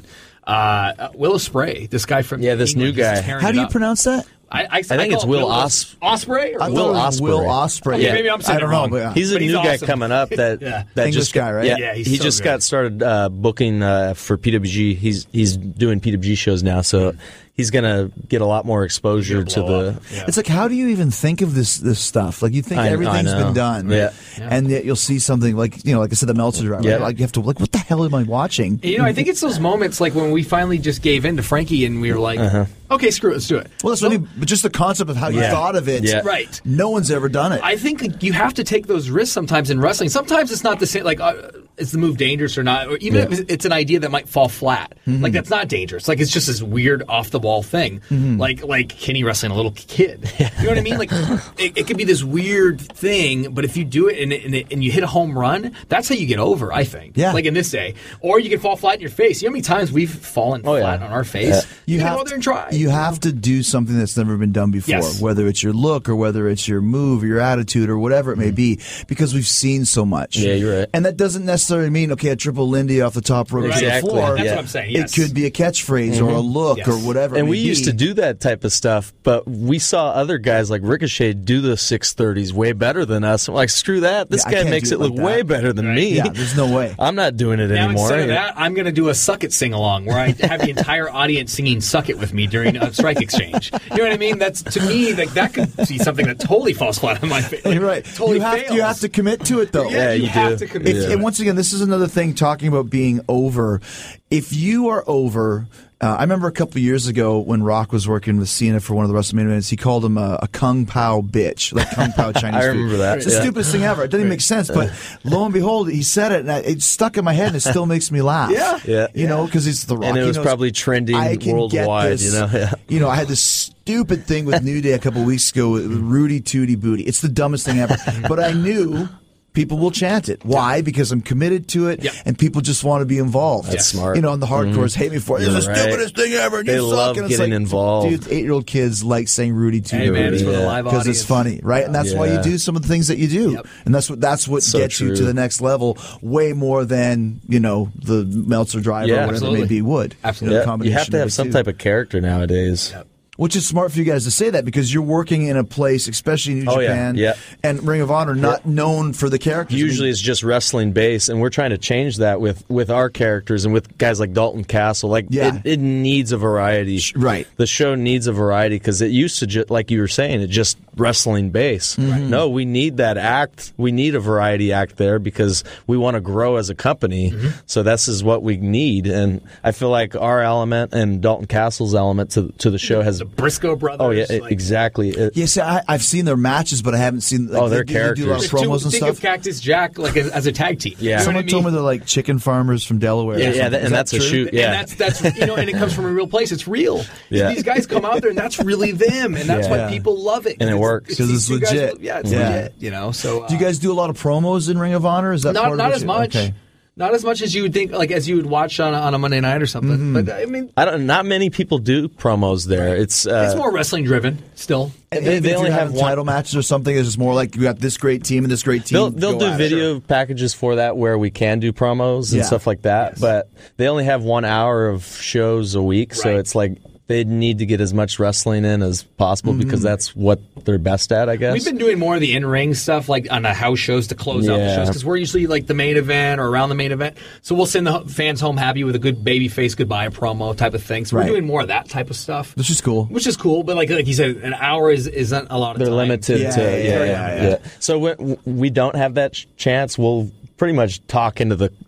Will Ospreay, this guy from this England, new guy. just tearing How do it you up. pronounce that? I think it's Will Ospreay. Or I Will thought it was Ospreay. Will Ospreay. Okay, maybe I'm saying I don't it know, wrong. but He's a new guy awesome. coming up that English just guy, right? Yeah, Yeah, he's he so just good. got started booking for PWG. He's doing PWG shows now, so he's gonna get a lot more exposure to the. It's like, how do you even think of this stuff? Like, you think I everything's know. been done, and yet you'll see something like like I said, the Meltzer driver. Yeah. Like, you have to what the hell am I watching? I think it's those moments like when we finally just gave in to Frankie and we were like, okay, screw it, let's do it. Well, that's what I mean, but just the concept of how you thought of it. Yeah. Right. No one's ever done it. I think you have to take those risks sometimes in wrestling. Sometimes it's not the same. Like, is the move dangerous or not? Or even if it's an idea that might fall flat. Like, that's not dangerous. Like, it's just this weird off the wall thing. Like Kenny wrestling a little kid. You know what I mean? Like, it could be this weird thing, but if you do it and you hit a home run, that's how you get over. I think. Yeah. Like in this day, or you can fall flat in your face. You know how many times we've fallen flat on our face? You gotta go there and try. You have to do something that's never been done before, whether it's your look or whether it's your move or your attitude or whatever it may be, because we've seen so much. Yeah, you're right. And that doesn't necessarily mean, okay, a triple Lindy off the top rope to the Exactly. floor. That's what I'm saying. Yes. It could be a catchphrase or a look or whatever. And it we may used be. to do that type of stuff, but we saw other guys like Ricochet do the 630s way better than us. I'm like, screw that. This I guy can't makes do it it like look that. way better than me. Yeah, there's no way. I'm not doing it Now anymore. instead of that, I'm going to do a Suck It sing along where I have the entire audience singing Suck It with me during a strike exchange. You know what I mean? That's, to me, like, that could be something that totally falls flat on my face. Like, You're right. Totally fails. You have to commit to it, though. Yeah, you have to commit to And it. once again, this is another thing talking about being over. If you are over, I remember a couple of years ago when Rock was working with Cena for one of the WrestleMania events, he called him a Kung Pao bitch, like Kung Pao Chinese I food. remember that, It's the yeah. stupidest thing ever. It doesn't even make sense, but lo and behold, he said it, and it stuck in my head, and it still makes me laugh. Yeah. You know, because it's The Rock. And it He was knows, probably trending I can worldwide, get this. you know? Yeah. You know, I had this stupid thing with New Day a couple of weeks ago with Rudy Tooty Booty. It's the dumbest thing ever. But I knew people will chant it. Why? Because I'm committed to it, and people just want to be involved. That's smart. You know, and the hardcores hate me for it. It's the Right. stupidest thing ever. And They you suck. love And it's getting like, involved. Dude, 8-year-old kids like saying Rudy Tooty Hey, man, it's Booty for the live because audience. it's funny, right? And that's why you Yeah. do some of the things that you do. Yep. And that's what So gets you to true. the next level, way more than, the Meltzer driver Yeah, or whatever absolutely. it may be would. Absolutely. The Yeah, you combination have to of have the some two. type of character nowadays. Which is smart for you guys to say that because you're working in a place, especially in New Oh, yeah, Japan yeah. and Ring of Honor, not known for the characters. Usually it's just wrestling base, and we're trying to change that with our characters and with guys like Dalton Castle. Like, Yeah. it needs a variety. Right. The show needs a variety because it used to, just like you were saying, it just wrestling base. No, we need that act. We need a variety act there because we want to grow as a company. So this is what we need. And I feel like our element and Dalton Castle's element to the show has... The Briscoe brothers. Oh, yeah, like, exactly. Yeah, see, I've seen their matches, but I haven't seen. Like, they're they do a lot of characters. promos and think stuff. of Cactus Jack like as a tag team. Yeah. You know what Someone I mean? told me they're like chicken farmers from Delaware. or Yeah, something. and Is that's that a true? shoot. Yeah. And that's and it comes from a real place. It's real. Yeah. These guys come out there, and that's really them, and that's why Yeah. people love it. And it works. 'Cause these it's two guys- legit. yeah, it's Yeah. legit. You know, so Do you guys do a lot of promos in Ring of Honor? Is that part of not it as too? much. Okay. Not as much as you would think, like as you would watch on a Monday night or something. Mm-hmm. But I mean, Not many people do promos there. It's more wrestling driven still. And They even if only you're have having one- title matches or something. It's just more like you got this great team and this great team. They'll Go do at it. video packages for that where we can do promos and Yeah. stuff like that, but they only have 1 hour of shows a week, so Right. it's like they need to get as much wrestling in as possible because that's what they're best at, I guess. We've been doing more of the in-ring stuff, like on the house shows to close out the Yeah. shows, because we're usually like the main event or around the main event. So we'll send the fans home happy with a good babyface goodbye promo type of thing. So Right. we're doing more of that type of stuff, Which is cool. which is cool. But like you said, an hour isn't a lot of They're time. limited Yeah, to yeah, yeah. So when we don't have that chance, we'll pretty much talk into the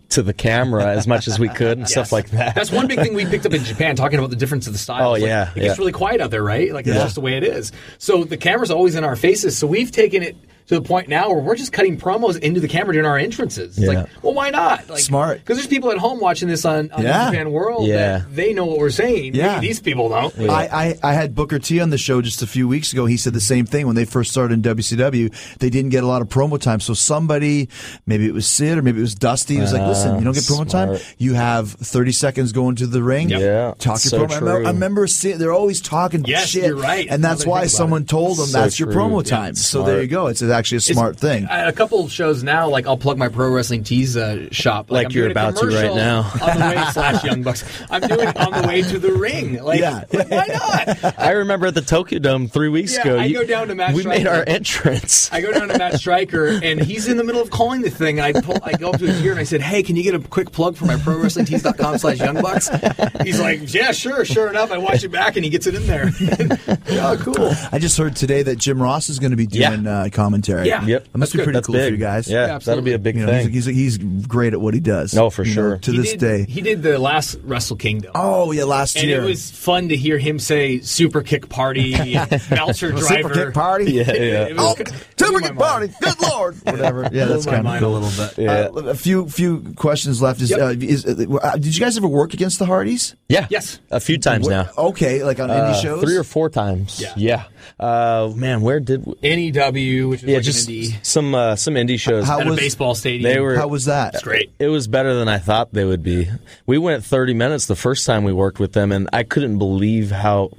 to the camera as much as we could and stuff like that. That's one big thing we picked up in Japan, talking about the difference of the styles. Oh, Like, yeah, it gets really quiet out there, right? Like, it's just the way it is. So the camera's always in our faces. So we've taken it to the point now where we're just cutting promos into the camera during our entrances. It's Yeah. like, well, why not? Like, Smart. Because there's people at home watching this on the Yeah. Japan World Yeah. that they know what we're saying. Yeah. Maybe these people don't. I had Booker T on the show just a few weeks ago. He said the same thing when they first started in WCW. They didn't get a lot of promo time. So somebody, maybe it was Sid or maybe it was Dusty, was like, listen, you don't get promo time. smart. You have 30 seconds going to the ring. Yeah. Talk So your promo. true. I remember seeing, they're always talking Yes, shit. you're right. And that's Now that I why think about someone it. told them So that's your true. promo Yeah, time. So smart. there you go. It's actually a smart thing. At a couple of shows now, like I'll plug my Pro Wrestling Tees shop. Like I'm you're doing a about to right commercial now. On the way / Young Bucks. I'm doing it on the way to the ring. Like, Yeah. why not? I remember at the Tokyo Dome 3 weeks Yeah, ago. I go down to Matt We made Striker. our entrance. I go down to Matt Stryker, and he's in the middle of calling the thing. And I go up to his ear and I said, "Hey, can you get a quick plug for my ProWrestlingTees.com / Young Bucks?" He's like, "Yeah, sure." Sure enough, I watch it back, and he gets it in there. Oh, cool. I just heard today that Jim Ross is going to be doing commentary. Yeah. Yep. That must be That's pretty That's cool for big. you guys. Yeah, absolutely. that'll be a big You know, thing. he's great at what he does. Oh, for You know, sure. to this day. He did the last Wrestle Kingdom. Oh yeah, last And year. it was fun to hear him say "Super Kick Party," Meltzer Driver. Super Kick Party. Yeah, yeah. It was- Oh, blew Super my Kick mind. Party. Good Lord. Whatever. Yeah, that's Blew my kind of mind cool. a little bit. Yeah. A few questions left. Yep. Did you guys ever work against the Hardys? Yeah. Yes. A few times now. Okay, like on indie shows. 3 or 4 times. Yeah. Man, where did we? NEW, which is like just an indie some indie shows. How at a was- baseball stadium. They were. How was that? It's great. It was better than I thought they would be. We went 30 minutes the first time we worked with them, and I couldn't believe how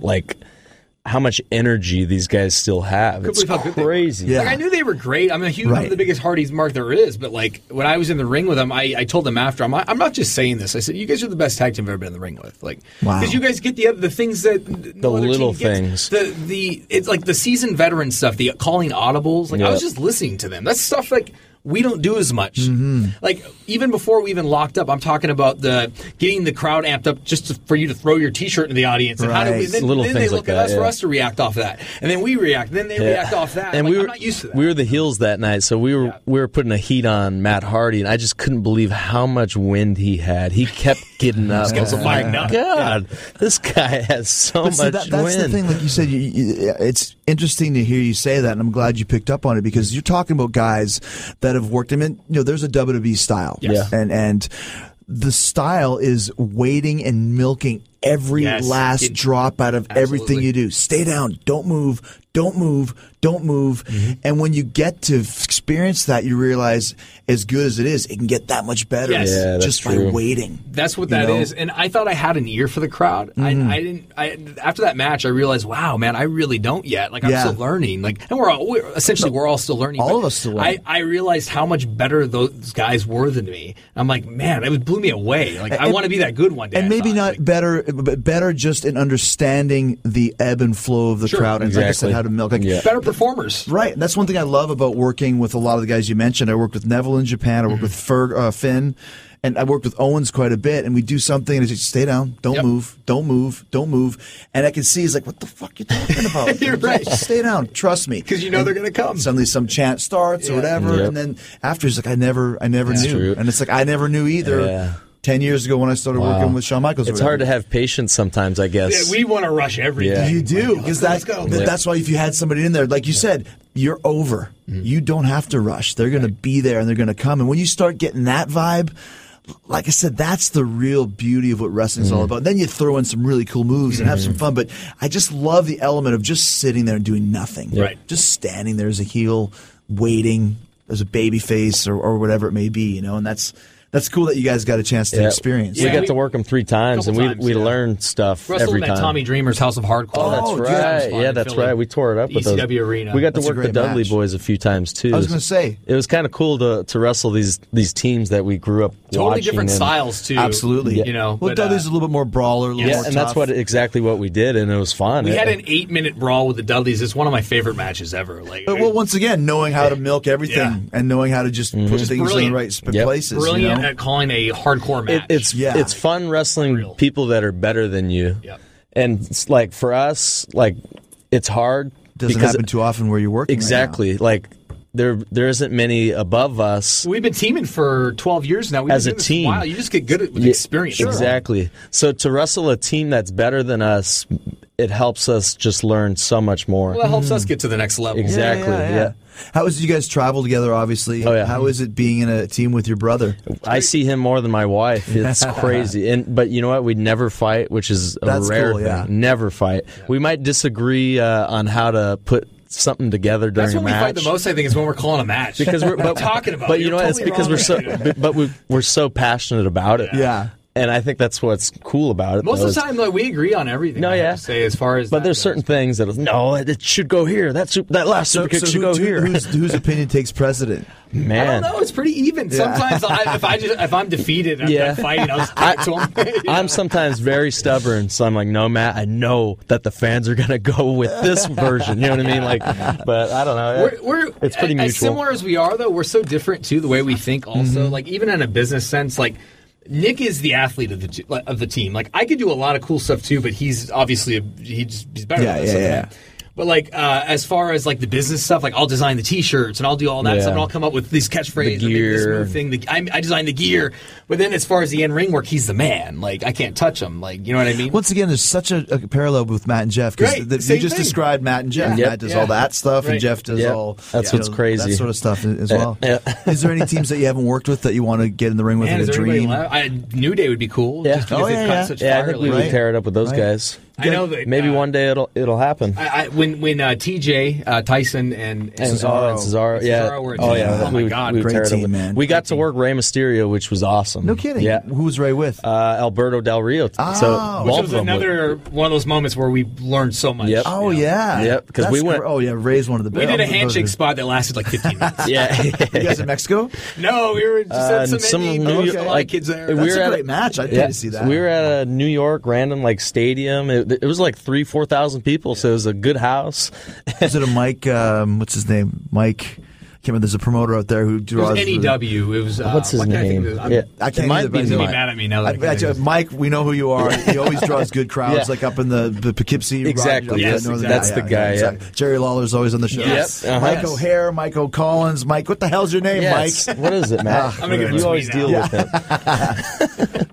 much energy these guys still have. It's believe how good they were. crazy. Yeah. Like, I knew they were great. I'm Right. the biggest Hardy's mark there is, but like when I was in the ring with them, I told them after, I'm not just saying this. I said, you guys are the best tag team I've ever been in the ring with. Like, Wow. because you guys get the things that no other little team gets. things. It's like the seasoned veteran stuff, the calling audibles. Like I was Yeah. just listening to them. That's stuff like we don't do as much. Mm-hmm. Like even before we even locked up, I'm talking about getting the crowd amped up for you to throw your T-shirt in the audience. And how do we? Right. Then, Little then they things look like at that, us for yeah. us to react off of that, and then we react. Then they react off that. And Like, I'm not used to that. We were the heels that night, so we were putting a heat on Matt Hardy, and I just couldn't believe how much wind he had. He kept getting up. I was like, fired my up. God, this guy has so But see, much that's wind. the thing. Like you said, it's interesting to hear you say that, and I'm glad you picked up on it because you're talking about guys that have worked. I mean, there's a WWE style, Yes. and the style is waiting and milking every Yes. last drop out of everything Absolutely. you do. Stay down, don't move, don't move, don't move. Mm-hmm. And when you get to experience that, you realize as good as it is, it can get that much better Yes. Yeah, that's just by true. waiting. That's what You that know? is, and I thought I had an ear for the crowd. I didn't. After that match, I realized, wow, man, I really don't yet. Like I'm Yeah. still learning. Like, and we're all still learning. All but of us still learning. I realized how much better those guys were than me. I'm like, man, it blew me away. Like I want to be that good one day. And I maybe thought. not Like, better, but better just in understanding the ebb and flow of the Sure, crowd. And like I said, exactly. how to milk. Like, Yeah. better performers. Right. And that's one thing I love about working with a lot of the guys you mentioned. I worked with Neville in Japan. I worked with Finn. And I worked with Owens quite a bit. And we do something and it's just stay down. Don't Yep. move. Don't move. Don't move. And I can see he's like, what the fuck you talking about? You're right. Just stay down. Trust me. Because you know And they're gonna come. Suddenly some chant starts or whatever. Yep. And then after he's like, I never That's knew. true. And it's like, I never knew either. Yeah. 10 years ago when I started working with Shawn Michaels. or It's hard to whatever. have patience sometimes, I guess. Yeah, we want to rush everything. Yeah. You do, because Let's go. that's why if you had somebody in there, like you said, you're over. You don't have to rush. They're going to be there and they're going to come. And when you start getting that vibe, like I said, that's the real beauty of what wrestling's all about. And then you throw in some really cool moves and have some fun. But I just love the element of just sitting there and doing nothing. Right. Just standing there as a heel, waiting as a baby face or whatever it may be, and that's cool that you guys got a chance to Yeah. experience. We Yeah, got we- to work them 3 times, and Couple times, we yeah. learned stuff Wrestled every at time. Tommy Dreamer's House of Hardcore. Oh, that's Oh, dude, right. that was fun Yeah, in that's Philly. right. We tore it up with those. ECW Arena. We got to That's a work the great Dudley match. Boys a few times too. I was gonna say. it was kind of cool to wrestle these teams that we grew up Totally watching different and- styles too. Absolutely. You know, well, but, Dudley's a little bit more brawler, a little Yeah, more and that's tough. exactly what we did, and it was fun. we had an 8-minute brawl with the Dudleys. It's one of my favorite matches ever. Like, But well, once again, knowing how to milk everything Yeah. and knowing how to just put things in the brilliant. right Yep. places. brilliant You know? at calling a hardcore match. It's fun wrestling Unreal. people that are better than you. Yep. And it's like for us, like it's hard Doesn't because happen too often where you're working. right now. exactly like there isn't many above us. We've been teaming for 12 years now. We've As been a doing this team. a while. You just get good at with experience. Exactly. So to wrestle a team that's better than us, it helps us just learn so much more. Well, that helps us get to the next level. Exactly. Yeah. How is it you guys travel together, obviously? Oh, yeah. How is it being in a team with your brother? I see him more than my wife. It's crazy. But you know what? We'd never fight, which is a That's rare cool, thing. yeah. Never fight. We might disagree on how to put something together during That's when a we match. fight the most, I think, is when we're calling a match. because we're talking about But it. you know You're what? It's totally because wrong. we're so passionate about it. Yeah. And I think that's what's cool about it. Most though, of the is- time, though, we agree on everything. No, I have yeah. to say, as far as But that there's goes. certain things that no, it should go here. That last super kick should go here. Whose opinion takes precedent? I Man, don't know. It's pretty even. Sometimes, if I'm defeated after Yeah. fighting, I'll just give it to him. I'm sometimes very stubborn, so I'm like, no, Matt, I know that the fans are gonna go with this version. You know what I mean? Like, but I don't know. We're It's pretty as mutual. similar as we are, though. We're so different too. The way we think, also, like even in a business sense, like. Nick is the athlete of the team. Like I could do a lot of cool stuff too, but he's obviously he's better Yeah, than us. yeah. But like as far as like the business stuff, like I'll design the T-shirts and I'll do all that Yeah. stuff, and I'll come up with these catchphrases, The and maybe this gear. move thing. I design the gear, but then as far as the in ring work, he's the man. Like I can't touch him. Like you know what I mean? Once again, there's such a parallel with Matt and Jeff because Right, you same just thing. described Matt and Jeff. Yeah. Matt does Yeah. all that stuff, and Right. Jeff does Yeah. all That's what's crazy. that sort of stuff as well. Yeah. Is there any teams that you haven't worked with that you want to get in the ring with Man, in is a there anybody dream? left? New Day would be cool. Yeah. Just because Oh, they've yeah, got yeah. such Yeah, I fire think we lately. would tear it up with those Right. guys. I know that Maybe one day it'll happen. When TJ Tyson and Cesaro, yeah. Cesaro were a Oh team. yeah, Oh my God. would Great tear it up team, with- man. We got Great to work Rey Mysterio, which was awesome. No kidding. Yeah, Who was Ray with? Alberto Del Rio. Oh. So Which both was of them another one of those moments where we learned so much. Yep. Oh yeah. Yep, 'cause That's we went- Oh yeah, Ray's one of the We best. did a handshake spot that lasted like 15 minutes. Yeah, You guys in Mexico? No, we were just at some some indie, New a York- lot of kids there. we That's were a at great match. I'd pay Yeah, to see that. we were at a New York random stadium. It was like 3,000-4,000 people, so it was a good house. Was it a Mike? What's his name? Mike. I can't remember. There's a promoter out there who It was draws. NEW. It was What's his what can I think name? of it? I'm- Yeah. I can't It might either, be but He's gonna Mike. be mad at me now. That I can't think of it. Mike, we know who you are. He always draws good crowds, Yeah. like up in the Poughkeepsie. Exactly. Rock- Yes, Northern- That's the guy, yeah. Jerry Lawler's always on the show. Yes. Yep, uh-huh. Mike O'Hare, Mike O'Collins, Mike. What the hell's your name, Yes. Mike? What is it, Matt? I'm gonna give him you a always tweet deal now. with him.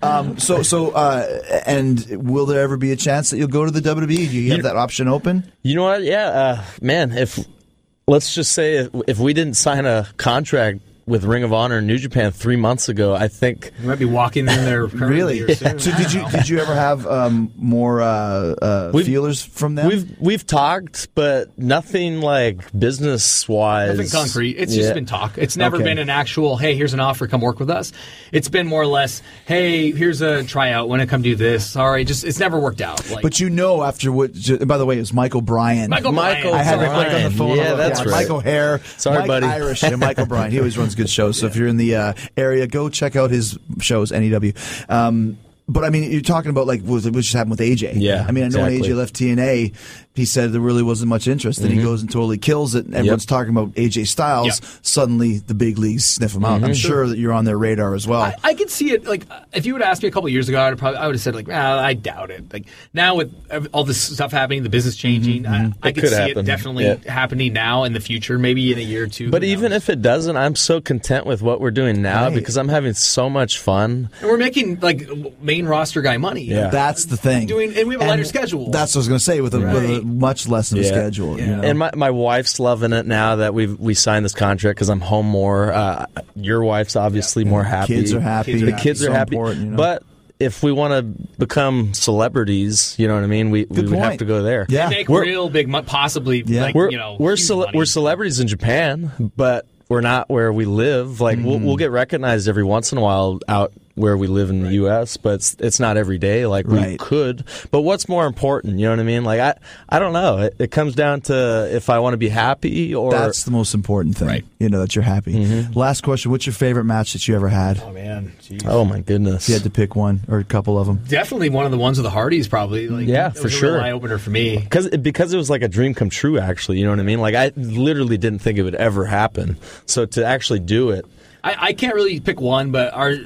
And will there ever be a chance that you'll go to the WWE? Do you have that option open? You know what? Yeah, man. Let's just say if we didn't sign a contract with Ring of Honor and New Japan 3 months ago, I think You might be walking in there currently Really? or soon. So did you ever have more feelers from them? we've talked, but nothing like business wise. Nothing concrete. It's just been talk. It's never Okay. been an actual, hey, here's an offer, come work with us. It's been more or less, hey, here's a tryout, want to come do this. Sorry, it's never worked out. Like, But you know, after what? By the way, it was Mike O'Brien. Michael Bryan. I had Mike on the Bryan. phone. Yeah, that's right. Mike O'Hare. Sorry, Mike buddy. Irish and Mike O'Brien. He always runs good shows. So if you're in the area, go check out his shows. NEW. But I mean, you're talking about like what just happened with AJ. Yeah, I mean, I know when exactly. AJ left TNA, he said there really wasn't much interest, and he goes and totally kills it. And everyone's talking about AJ Styles. Yep. Suddenly, the big leagues sniff him out. I'm sure that you're on their radar as well. I could see it. Like, if you would have asked me a couple years ago, I would have said like, I doubt it. Like now with all this stuff happening, the business changing, I could could see happen. it definitely Yeah. happening now in the future, maybe in a year or two. But who even knows? if it doesn't, I'm so content with what we're doing now Right. because I'm having so much fun. and we're making like main roster guy money. Yeah. That's the thing. And we have a lighter schedule. That's what I was going to say with a Right. much less of a Yeah. schedule. You know? And my wife's loving it now that we signed this contract because I'm home more. Your wife's obviously more happy. Kids are happy. The kids So are happy. important, you know? But if we want to become celebrities, you know what I mean? We would have point. to go there. Yeah. make We're- real big money, possibly. Yeah. Like, We're you know, we're huge money. we're celebrities in Japan, but we're not where we live. Like we'll get recognized every once in a while out where we live in the U.S., but it's not every day like we Right. could. But what's more important? You know what I mean? Like I don't know. It comes down to if I want to be happy or That's the most important thing. Right. You know, that you're happy. Last question. What's your favorite match that you ever had? Oh man, jeez. oh my goodness. If you had to pick one or a couple of them. Definitely one of the ones with the Hardys, probably. Like, Yeah, it for was a sure. real eye opener for me. Because it was like a dream come true, actually. You know what I mean? Like I literally didn't think it would ever happen. So to actually do it, I can't really pick one, but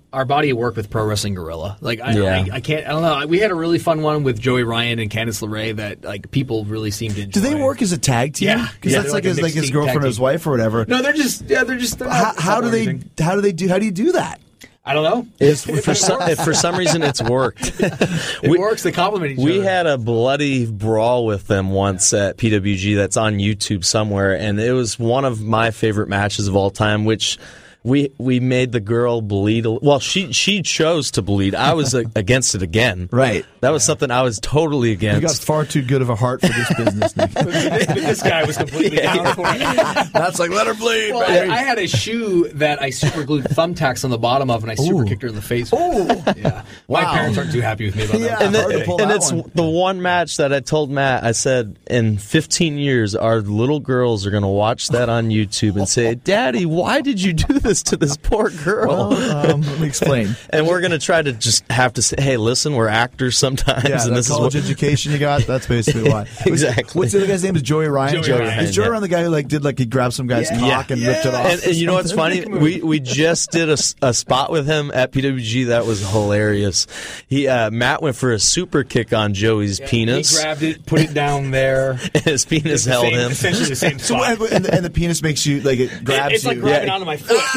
our body of work with Pro Wrestling Guerrilla. Like, I don't know. We had a really fun one with Joey Ryan and Candice LeRae that like people really seemed to enjoy. Do they work as a tag team? Yeah. Because that's like his girlfriend or his wife or whatever. No, they're just How do you do that? I don't know. If for some reason it's worked. It works. They compliment each other. We had a bloody brawl with them once at PWG that's on YouTube somewhere, and it was one of my favorite matches of all time, which we made the girl bleed. Well, she chose to bleed. I was against it again. Right. That was something I was totally against. You got far too good of a heart for this business, Nick. This guy was completely down for it. That's like, let her bleed, Well, baby. I had a shoe that I super glued thumbtacks on the bottom of, and I super kicked her in the face. Oh, yeah. My parents aren't too happy with me about that. Yeah. Hard to pull And that it's one. the one match that I told Matt, I said, in 15 years, our little girls are going to watch that on YouTube and say, Daddy, why did you do this to this poor girl? Well, let me explain. And we're going to try to just have to say, hey, listen, we're actors sometimes. Yeah, and that this college is education you got, that's basically why. Exactly. What's the other guy's name? Is Joey Ryan? Joey Ryan, Is Joey yeah. Ryan the guy who he grabbed some guy's cock and ripped it off? And you know what's funny? We just did a spot with him at PWG that was hilarious. Matt went for a super kick on Joey's penis. He grabbed it, put it down there. And his penis held him. Essentially the same spot. and the penis makes you, like, it grabs It's like you. grabbing onto my foot.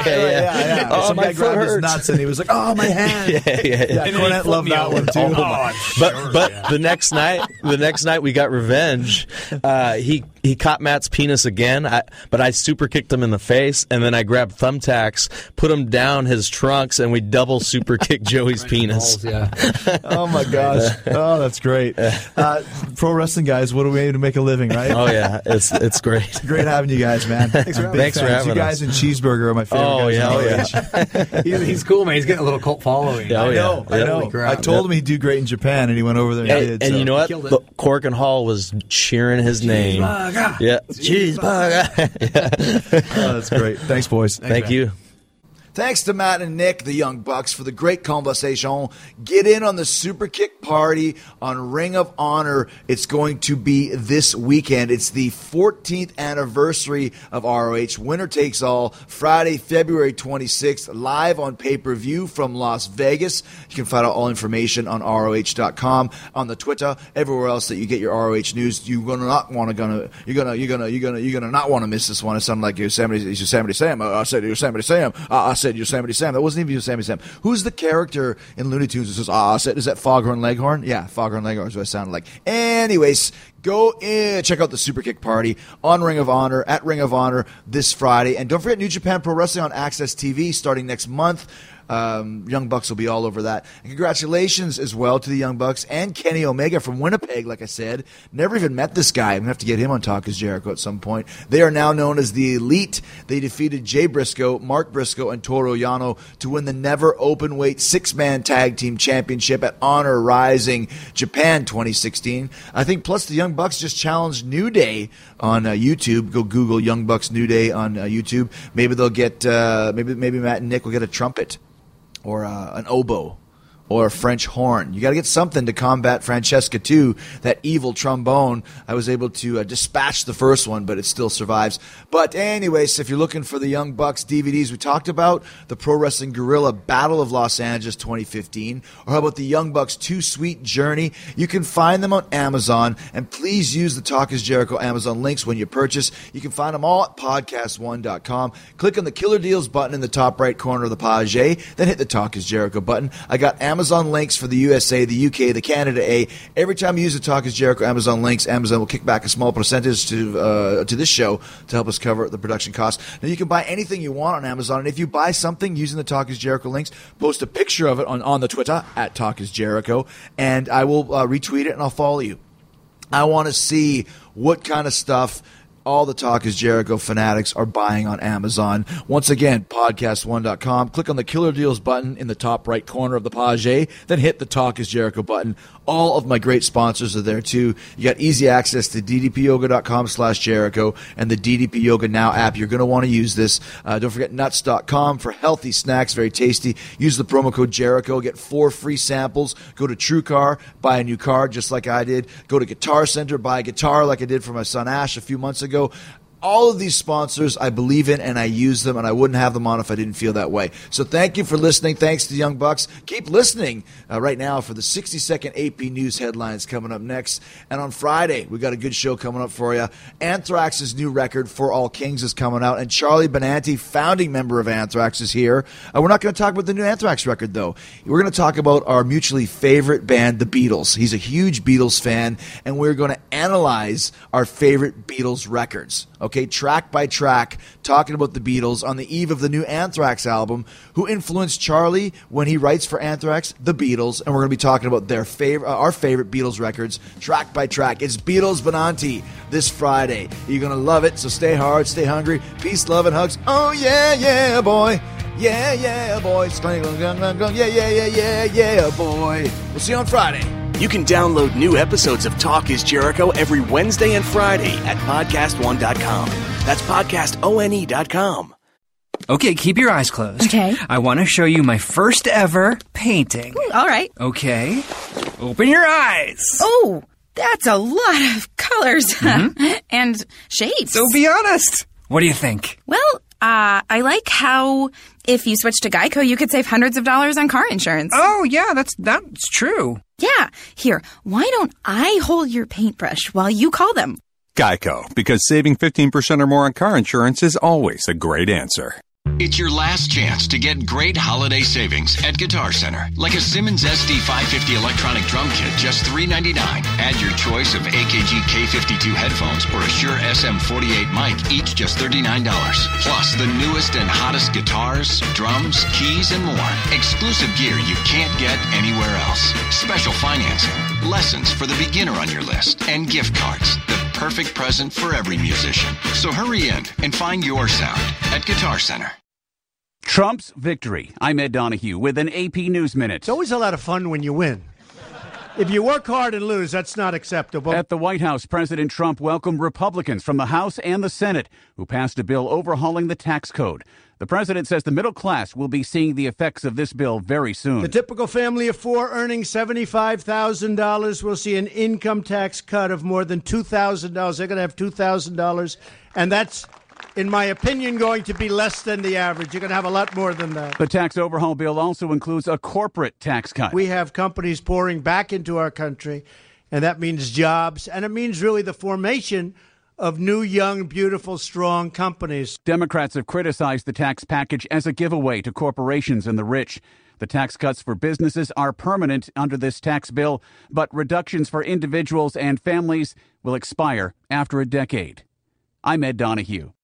Yeah. Oh, Some my guy grabbed foot his hurts. nuts and he was like, oh, my hand. Yeah. And then he Cornette flipped loved me that over. one, too. Oh, I'm sure, But yeah. the next night we got revenge. He caught Matt's penis again, but I super kicked him in the face, and then I grabbed thumbtacks, put him down his trunks, and we double super kicked Joey's penis. Balls, yeah. Oh, my gosh. Oh, that's great. Pro wrestling guys, what do we do to make a living, right? Oh yeah, it's great. Great having you guys, man. Thanks for having You guys us. and Cheeseburger are my favorite Oh, guys. yeah. He's cool, man. He's getting a little cult following. Oh, I yeah. know. I know. Holy crap. I told him he'd do great in Japan, and he went over there and did. And so. you know what? Killed it. The Corkin Hall was cheering his name. Cheeseburger. Yeah, cheeseburger. Oh, that's great. Thanks, boys. Thank you. Thanks to Matt and Nick, the Young Bucks, for the great conversation. Get in on the Super Kick party on Ring of Honor. It's going to be this weekend. It's the 14th anniversary of ROH. Winner takes all. Friday, February 26th, live on pay-per-view from Las Vegas. You can find out all information on ROH.com, on the Twitter, everywhere else that you get your ROH news. You're gonna not want to not want to miss this one. It sounded like Yosemite Sam. I said Yosemite Sam. I said Yosemite Sam. That wasn't even Yosemite Sam. Who's the character in Looney Tunes who says, is that Foghorn Leghorn? Yeah, Foghorn Leghorn is what it sounded like. Anyways, go in, check out the Super Kick party on Ring of Honor, at Ring of Honor this Friday. And don't forget New Japan Pro Wrestling on Access TV starting next month. Young Bucks will be all over that. And congratulations as well to the Young Bucks and Kenny Omega from Winnipeg, like I said. Never even met this guy. I'm going to have to get him on Talk is Jericho at some point. They are now known as the Elite. They defeated Jay Briscoe, Mark Briscoe, and Toru Yano to win the Never Openweight 6-man Tag Team Championship at Honor Rising Japan 2016. I think plus the Young Bucks just challenged New Day on YouTube. Go Google Young Bucks New Day on YouTube. Maybe they'll get, maybe Matt and Nick will get a trumpet. Or an oboe, or a French horn. You got to get something to combat Francesca 2, that evil trombone. I was able to dispatch the first one, but it still survives. But anyways, if you're looking for the Young Bucks DVDs we talked about, the Pro Wrestling Guerrilla Battle of Los Angeles 2015, or how about the Young Bucks 2 Sweet Journey, you can find them on Amazon, and please use the Talk is Jericho Amazon links when you purchase. You can find them all at podcast1.com. Click on the Killer Deals button in the top right corner of the page, then hit the Talk is Jericho button. I got Amazon links for the USA, the UK, the Canada A. Every time you use the Talk is Jericho Amazon links, Amazon will kick back a small percentage to this show to help us cover the production costs. Now, you can buy anything you want on Amazon, and if you buy something using the Talk is Jericho links, post a picture of it on the Twitter, at Talk is Jericho, and I will retweet it and I'll follow you. I want to see what kind of stuff all the Talk is Jericho fanatics are buying on Amazon. Once again, podcast1.com. Click on the Killer Deals button in the top right corner of the page, then hit the Talk is Jericho button. All of my great sponsors are there too. You got easy access to ddpyoga.com/Jericho and the DDP Yoga Now app. You're going to want to use this. Don't forget nuts.com for healthy snacks, very tasty. Use the promo code Jericho. Get 4 free samples. Go to TrueCar, buy a new car just like I did. Go to Guitar Center, buy a guitar like I did for my son Ash a few months ago. All of these sponsors I believe in and I use them, and I wouldn't have them on if I didn't feel that way. So thank you for listening. Thanks to the Young Bucks. Keep listening right now for the 60-second AP News headlines coming up next. And on Friday, we got a good show coming up for you. Anthrax's new record, For All Kings, is coming out, and Charlie Benanti, founding member of Anthrax, is here. We're not going to talk about the new Anthrax record, though. We're going to talk about our mutually favorite band, the Beatles. He's a huge Beatles fan, and we're going to analyze our favorite Beatles records. Okay, track by track, talking about the Beatles on the eve of the new Anthrax album. Who influenced Charlie when he writes for Anthrax? The Beatles. And we're going to be talking about their our favorite Beatles records, track by track. It's Beatles Benanti this Friday. You're going to love it, so stay hard, stay hungry. Peace, love, and hugs. Oh, yeah, yeah, boy. Yeah, yeah, boy. Yeah, boy. We'll see you on Friday. You can download new episodes of Talk is Jericho every Wednesday and Friday at podcastone.com. That's podcastone.com. Okay, keep your eyes closed. Okay. I want to show you my first ever painting. All right. Okay. Open your eyes. Oh, that's a lot of colors and shapes. So be honest. What do you think? Well, I like how if you switch to Geico, you could save hundreds of dollars on car insurance. Oh, yeah, that's true. Yeah. Here, why don't I hold your paintbrush while you call them? Geico, because saving 15% or more on car insurance is always a great answer. It's your last chance to get great holiday savings at Guitar Center, like a Simmons SD550 electronic drum kit, just $3.99. Add your choice of AKG K52 headphones or a Shure SM48 mic, each just $39. Plus the newest and hottest guitars, drums, keys, and more. Exclusive gear you can't get anywhere else. Special financing, lessons for the beginner on your list, and gift cards. The perfect present for every musician. So hurry in and find your sound at Guitar Center. Trump's victory. I'm Ed Donahue with an AP News Minute. It's always a lot of fun when you win. If you work hard and lose, that's not acceptable. At the White House, President Trump welcomed Republicans from the House and the Senate who passed a bill overhauling the tax code. The president says the middle class will be seeing the effects of this bill very soon. The typical family of four earning $75,000 will see an income tax cut of more than $2,000. They're going to have $2,000, and that's, in my opinion, going to be less than the average. You're going to have a lot more than that. The tax overhaul bill also includes a corporate tax cut. We have companies pouring back into our country, and that means jobs, and it means really the formation of new, young, beautiful, strong companies. Democrats have criticized the tax package as a giveaway to corporations and the rich. The tax cuts for businesses are permanent under this tax bill, but reductions for individuals and families will expire after a decade. I'm Ed Donahue.